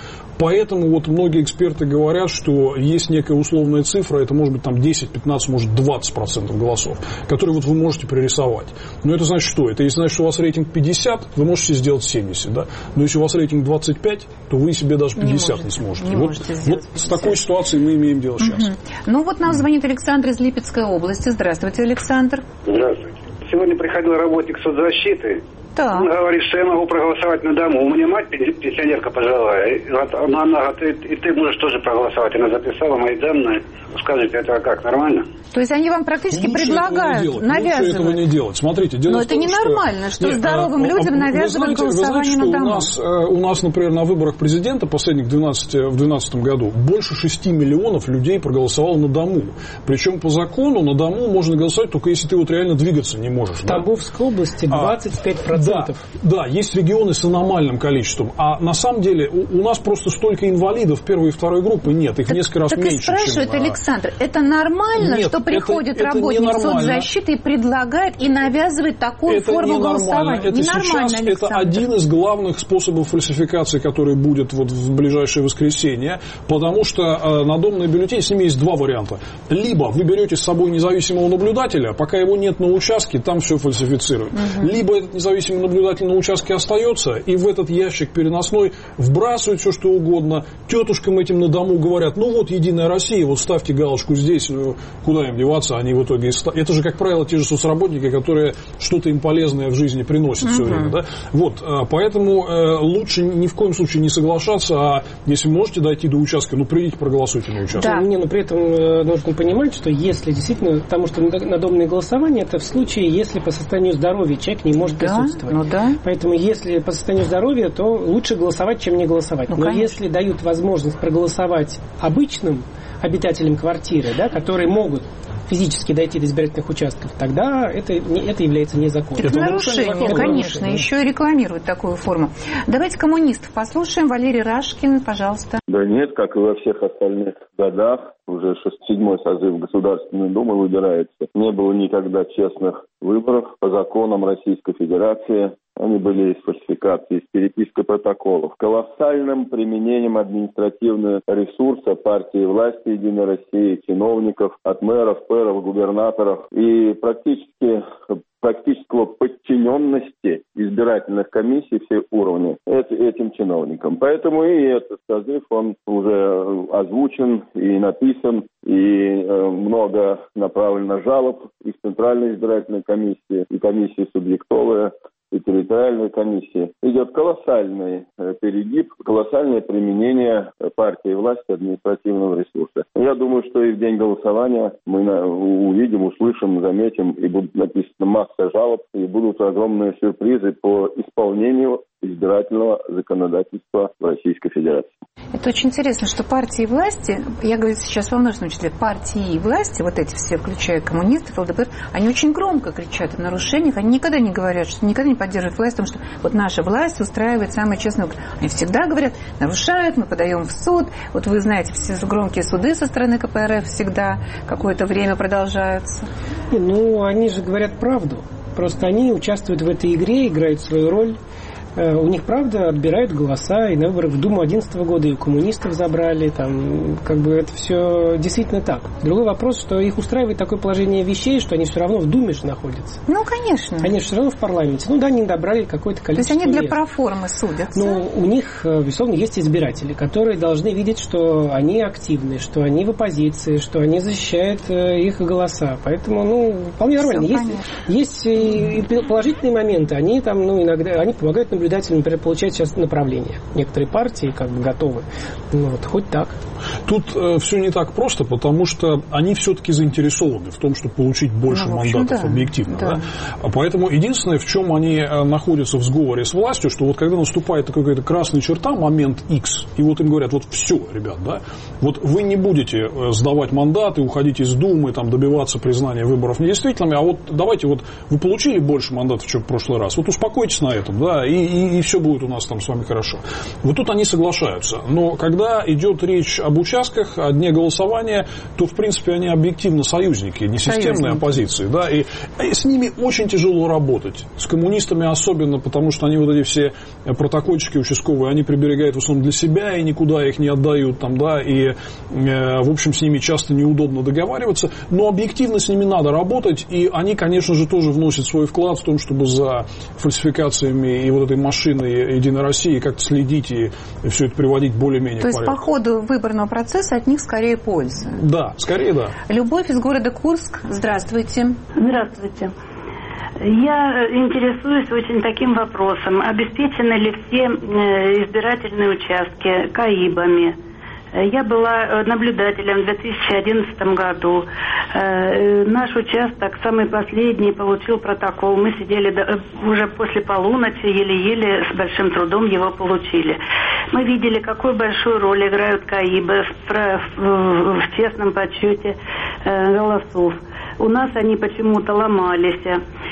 Поэтому вот многие эксперты говорят, что есть некая условная цифра, это может быть там 10, 15, может 20% голосов, которые вот вы можете пририсовать. Но это значит что? Это если значит, что у вас рейтинг 50, вы можете сделать 70, да? Но если у вас рейтинг 25, то вы себе даже 50 не сможете. Вот с такой ситуацией мы имеем дело сейчас. Ну вот нам звонит Александр из Липецкой области. Здравствуйте, Александр. Здравствуйте. Сегодня приходил работник соцзащиты. Да. Он говорит, что я могу проголосовать на дому. У меня мать пенсионерка пожилая. Она говорит, и ты можешь тоже проголосовать. Она записала мои данные. Скажите, это как, нормально? То есть они вам практически предлагают, навязывают. Лучше этого не делать. Смотрите, дело Но в том, это ненормально, что здоровым людям навязывают голосование на дому. У нас, например, на выборах президента последних в 2012 году больше 6 миллионов людей проголосовало на дому. Причем по закону на дому можно голосовать только если ты вот реально двигаться не можешь. В Тамбовской области 25%. Да, есть регионы с аномальным количеством. А на самом деле у нас просто столько инвалидов первой и второй группы нет. Их несколько раз меньше, спрашивает Александр, это нормально, что приходит работник соцзащиты и предлагает и навязывает такую форму голосования? Это сейчас это один из главных способов фальсификации, который будет вот в ближайшее воскресенье, потому что надомные бюллетени, с ними есть два варианта. Либо вы берете с собой независимого наблюдателя, пока его нет на участке, там все фальсифицируют. Либо этот независимый наблюдатель на участке остается, и в этот ящик переносной вбрасывают все, что угодно. Тетушкам этим на дому говорят, ну вот Единая Россия, вот ставьте галочку здесь, ну, куда им деваться, они в итоге... Это же, как правило, те же соцработники, которые что-то им полезное в жизни приносят все время. Да? Вот, поэтому лучше ни в коем случае не соглашаться, а если можете дойти до участка, ну, придите, проголосуйте на участке. Да, но при этом нужно понимать, что если действительно, потому что надомное голосование, это в случае, если по состоянию здоровья человек не может присутствовать. Ну, да. Поэтому если по состоянию здоровья, то лучше голосовать, чем не голосовать. Но если дают возможность проголосовать обычным обитателям квартиры, да, которые могут физически дойти до избирательных участков, тогда это является незаконным. Это нарушение, конечно, еще и рекламируют такую форму. Давайте коммунистов послушаем. Валерий Рашкин, пожалуйста. Да нет, как и во всех остальных годах, уже 7-й созыв Государственной Думы выбирается. Не было никогда честных выборов по законам Российской Федерации. Они были из фальсификации, из перепиской протоколов. Колоссальным применением административного ресурса партии власти Единой России, чиновников, от мэров, пэров, губернаторов и практического подчиненности избирательных комиссий всех уровней этим чиновникам. Поэтому и этот созыв, он уже озвучен и написан, и много направлено жалоб из Центральной избирательной комиссии, и комиссии субъектовые, и территориальной комиссии. Идет колоссальный перегиб, колоссальное применение партии власти административного ресурса. Я думаю, что и в день голосования мы увидим, услышим, заметим, и будет написана масса жалоб, и будут огромные сюрпризы по исполнению избирательного законодательства в Российской Федерации. Это очень интересно, что партии власти, я говорю сейчас во множественном числе, партии власти, вот эти все, включая коммунистов, ЛДПР, они очень громко кричат о нарушениях, они никогда не говорят, что никогда не поддерживают власть, потому что вот наша власть устраивает самые честные выборы. Они всегда говорят, нарушают, мы подаем в суд. Вот вы знаете, все громкие суды со стороны КПРФ всегда какое-то время продолжаются. Ну, они же говорят правду. Просто они участвуют в этой игре, играют свою роль. У них, правда, отбирают голоса, и на выборах в Думу 2011 года и у коммунистов забрали, там, как бы это все действительно так. Другой вопрос, что их устраивает такое положение вещей, что они все равно в Думе же находятся. Ну, конечно. Они же все равно в парламенте. Ну да, они добрали какое-то количество. То есть они для мест. проформы судятся? Ну, у них, безусловно, есть избиратели, которые должны видеть, что они активны, что они в оппозиции, что они защищают их голоса. Поэтому, ну, вполне нормально. Есть и положительные моменты. Они там, ну, иногда, они помогают наблюдателям, например, получать сейчас направление. Некоторые партии как бы готовы. Ну, вот, хоть так. Тут все не так просто, потому что они все-таки заинтересованы в том, чтобы получить больше мандатов, объективно. Да. Да? Поэтому единственное, в чем они находятся в сговоре с властью, что вот когда наступает какая-то красная черта, момент X, и вот им говорят, вот все, ребят, да, вот вы не будете сдавать мандаты, уходить из Думы, там, добиваться признания выборов недействительными, а вот давайте вот вы получили больше мандатов, чем в прошлый раз, вот успокойтесь на этом, да, и и все будет у нас там с вами хорошо. Вот тут они соглашаются. Но когда идет речь об участках, о дне голосования, то, в принципе, они объективно союзники, не системные оппозиции. Да, и с ними очень тяжело работать. С коммунистами особенно, потому что они вот эти все протокольчики участковые, они приберегают в основном для себя и никуда их не отдают. Там, да, и, в общем, с ними часто неудобно договариваться. Но объективно с ними надо работать. И они, конечно же, тоже вносят свой вклад в том, чтобы за фальсификациями и вот этой машиной Единой России как-то следить и все это приводить более-менее в порядок. То есть по ходу выборного процесса от них скорее польза? Да, скорее да. Любовь из города Курск. Здравствуйте. Здравствуйте. Я интересуюсь очень таким вопросом. Обеспечены ли все избирательные участки КАИБами? Я была наблюдателем в 2011 году. Наш участок, самый последний, получил протокол. Мы сидели уже после полуночи, еле-еле с большим трудом его получили. Мы видели, какую большую роль играют КАИБы в честном подсчете голосов. У нас они почему-то ломались.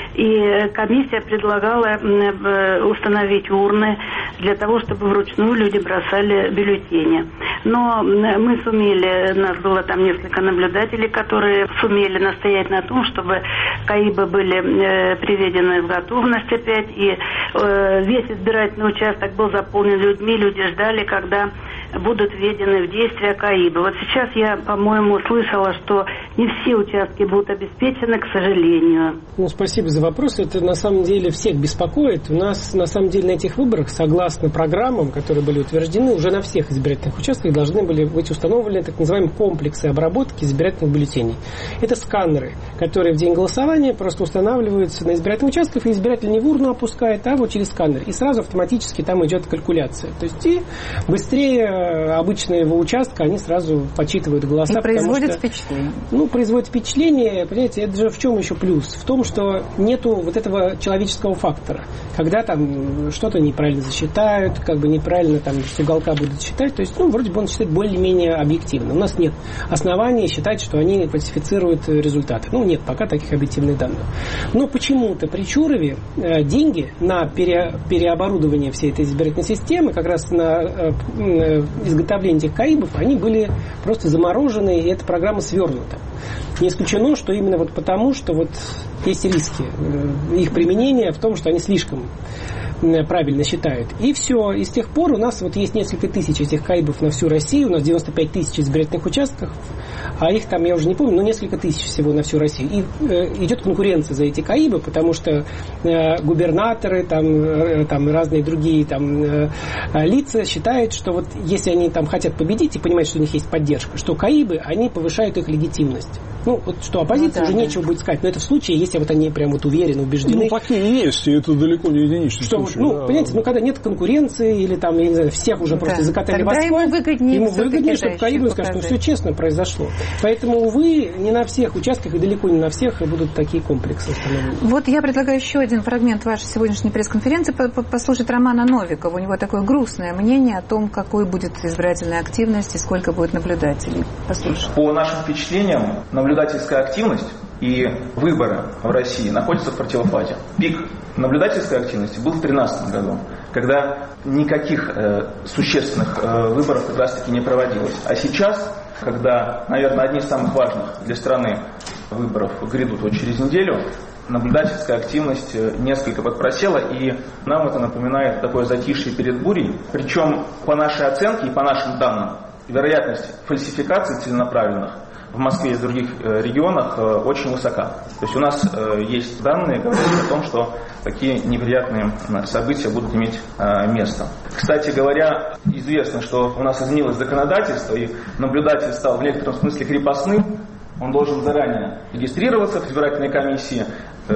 И комиссия предлагала установить урны для того, чтобы вручную люди бросали бюллетени. Но мы сумели, у нас было там несколько наблюдателей, которые сумели настоять на том, чтобы КАИБы были приведены в готовность опять. И весь избирательный участок был заполнен людьми, люди ждали, когда будут введены в действие КАИБы. Вот сейчас я, по-моему, слышала, что не все участки будут обеспечены, к сожалению. Ну, спасибо за вопрос. Это на самом деле всех беспокоит. У нас на самом деле на этих выборах, согласно программам, которые были утверждены, уже на всех избирательных участках должны были быть установлены так называемые комплексы обработки избирательных бюллетеней. Это сканеры, которые в день голосования просто устанавливаются на избирательных участках, и избиратель не в урну опускает, а вот через сканер. И сразу автоматически там идет калькуляция. То есть и быстрее обычного участка они сразу подсчитывают голоса. И производят впечатление. Ну, производит впечатление, понимаете, это же в чем еще плюс? В том, что нету вот этого человеческого фактора. Когда там что-то неправильно засчитают, как бы неправильно там с уголка будут считать, то есть, ну, вроде бы он считает более-менее объективно. У нас нет оснований считать, что они фальсифицируют результаты. Ну, нет пока таких объективных данных. Но почему-то при Чурове деньги на переоборудование всей этой избирательной системы, как раз на изготовление этих КАИБов, они были просто заморожены, и эта программа свернута. Не исключено, что именно вот потому, что вот есть риски их применения в том, что они слишком правильно считают. И все. И с тех пор у нас вот есть несколько тысяч этих КАИБов на всю Россию. У нас 95 тысяч избирательных участков, а их там, я уже не помню, но несколько тысяч всего на всю Россию. И идет конкуренция за эти КАИБы, потому что губернаторы, там разные другие там лица считают, что вот если они там хотят победить и понимают, что у них есть поддержка, что КАИБы, они повышают их легитимность. Ну, вот что оппозиции уже нечего будет сказать. Но это в случае, если вот они прям вот уверены, убеждены. Ну, такие есть, и это далеко не единичный случай. Ну, да, понимаете, когда нет конкуренции, или там, я не знаю, всех уже просто закатали в асфальт. Ему выгоднее, чтобы КАИБы скажут, что все честно произошло. Поэтому, увы, не на всех участках и далеко не на всех будут такие комплексы установлены. Вот я предлагаю еще один фрагмент вашей сегодняшней пресс-конференции послушать Романа Новикова. У него такое грустное мнение о том, какой будет избирательная активность и сколько будет наблюдателей. Послушайте. По нашим впечатлениям, наблюдательская активность и выборы в России находятся в противофазе. Пик наблюдательской активности был в 2013 году, когда никаких существенных выборов как раз таки не проводилось. А сейчас, когда, наверное, одни из самых важных для страны выборов грядут вот через неделю, наблюдательская активность несколько подпросела, и нам это напоминает такое затишье перед бурей. Причем по нашей оценке и по нашим данным, вероятность фальсификаций целенаправленных в Москве и в других регионах очень высока. То есть у нас есть данные, говорящие о том, что такие неприятные события будут иметь место. Кстати говоря, известно, что у нас изменилось законодательство, и наблюдатель стал в некотором смысле крепостным. Он должен заранее регистрироваться в избирательной комиссии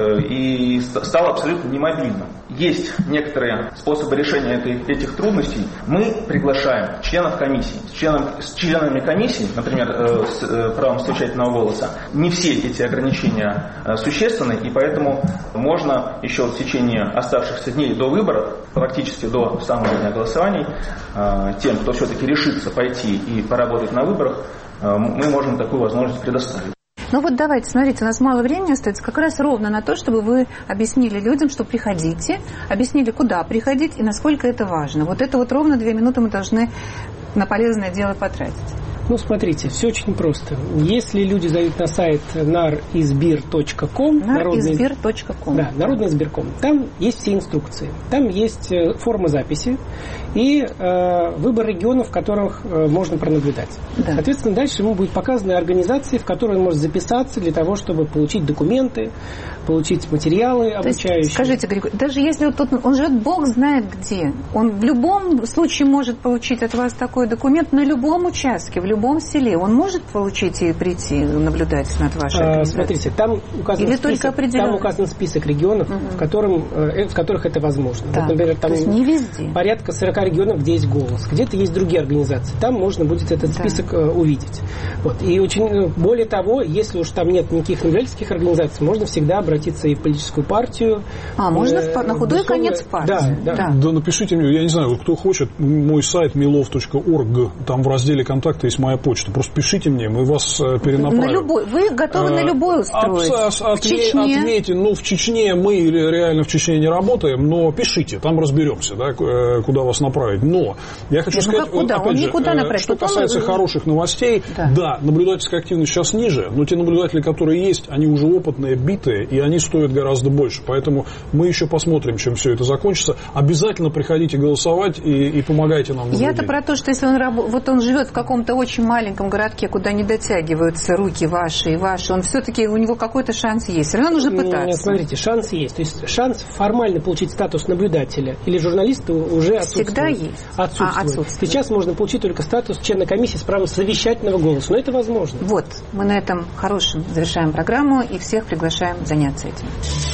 и стал абсолютно немобильным. Есть некоторые способы решения этих трудностей. Мы приглашаем членов комиссии. С членами комиссии, например, с правом совещательного голоса, не все эти ограничения существенны, и поэтому можно еще в течение оставшихся дней до выборов, практически до самого дня голосований, тем, кто все-таки решится пойти и поработать на выборах, мы можем такую возможность предоставить. Ну вот давайте, смотрите, у нас мало времени остается как раз ровно на то, чтобы вы объяснили людям, что приходите, объяснили, куда приходить и насколько это важно. Вот это вот ровно 2 минуты мы должны на полезное дело потратить. Ну, смотрите, все очень просто. Если люди зайдут на сайт narizbir.com, народныизбир.com, там есть все инструкции. Там есть форма записи и выбор регионов, в которых можно пронаблюдать. Да. Соответственно, дальше ему будет показаны организации, в которые он может записаться для того, чтобы получить документы, получить материалы обучающие. Есть, скажите, Григорий, даже если он живет бог знает где, он в любом случае может получить от вас такой документ на любом участке, в любом селе. Он может получить и прийти наблюдать над вашей организацией? Смотрите, там указан список регионов, в которых это возможно. Да. Вот, например, там не везде. Порядка 40 регионов, где есть «Голос». Где-то есть другие организации. Там можно будет этот список увидеть. Вот. И более того, если уж там нет никаких наблюдательских организаций, можно всегда обратиться и в политическую партию. Можно на худой конец партии. Да, напишите мне, я не знаю, кто хочет, мой сайт milov.org, там в разделе «Контакты» есть моя почта. Просто пишите мне, мы вас перенаправим. Вы готовы на любой устроить? В Чечне? В Чечне мы реально в Чечне не работаем, но пишите, там разберемся, да, куда вас направить. Но я хочу сказать, опять же, что касается хороших новостей, да, наблюдательская активность сейчас ниже, но те наблюдатели, которые есть, они уже опытные, битые, и они стоят гораздо больше. Поэтому мы еще посмотрим, чем все это закончится. Обязательно приходите голосовать и помогайте нам. Я-то про то, что если он живет в каком-то очень маленьком городке, куда не дотягиваются руки ваши и ваши, он все-таки, у него какой-то шанс есть. Все равно нужно пытаться. Нет, смотрите, шанс есть. То есть шанс формально получить статус наблюдателя или журналиста уже отсутствует. Всегда есть. Отсутствует. Сейчас можно получить только статус члена комиссии с правом совещательного голоса. Но это возможно. Вот. Мы на этом хорошем завершаем программу и всех приглашаем заняться этим.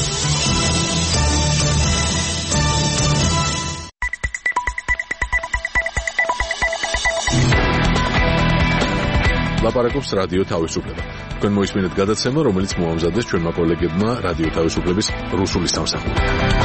ლაპარაკობს რადიო თავისუფლება. თქვენ მოისმინეთ გადაცემა, რომელიც მოამზადეს ჩვენმა კოლეგებმა რადიო თავისუფლების რუსული სამსახური.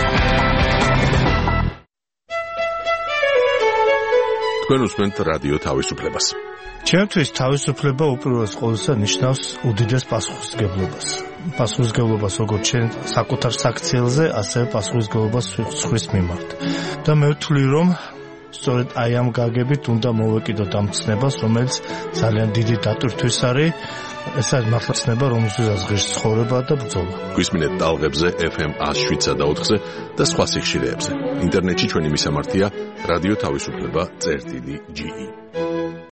თქვენ უსმენთ რადიო თავისუფლებას. ჩემთვის თავისუფლება უპირველეს ყოვლისა ნიშნავს უდიდეს პასუხისმგებლობას. პასუხისმგებლობას როგორც ჩვენ საკუთარ საქციელზე, ასევე პასუხისმგებლობას სხვის მიმართ. და მე ვთვლი, რომ სწორედ აი ამ გაგებით უნდა მოვეკიდოთ ამ ცნებას, რომელიც ძალიან დიდი დატვირთვის არის. ეს არის მართლა ცნება, რომელსაც ღირს ცხოვრება და ბრძოლა. გვისმინეთ ტალღებზე FM 107 და 4-ზე და სხვა სიხშირეებზე. ინტერნეტში ჩვენი მისამართია radio-tavisupleba.ge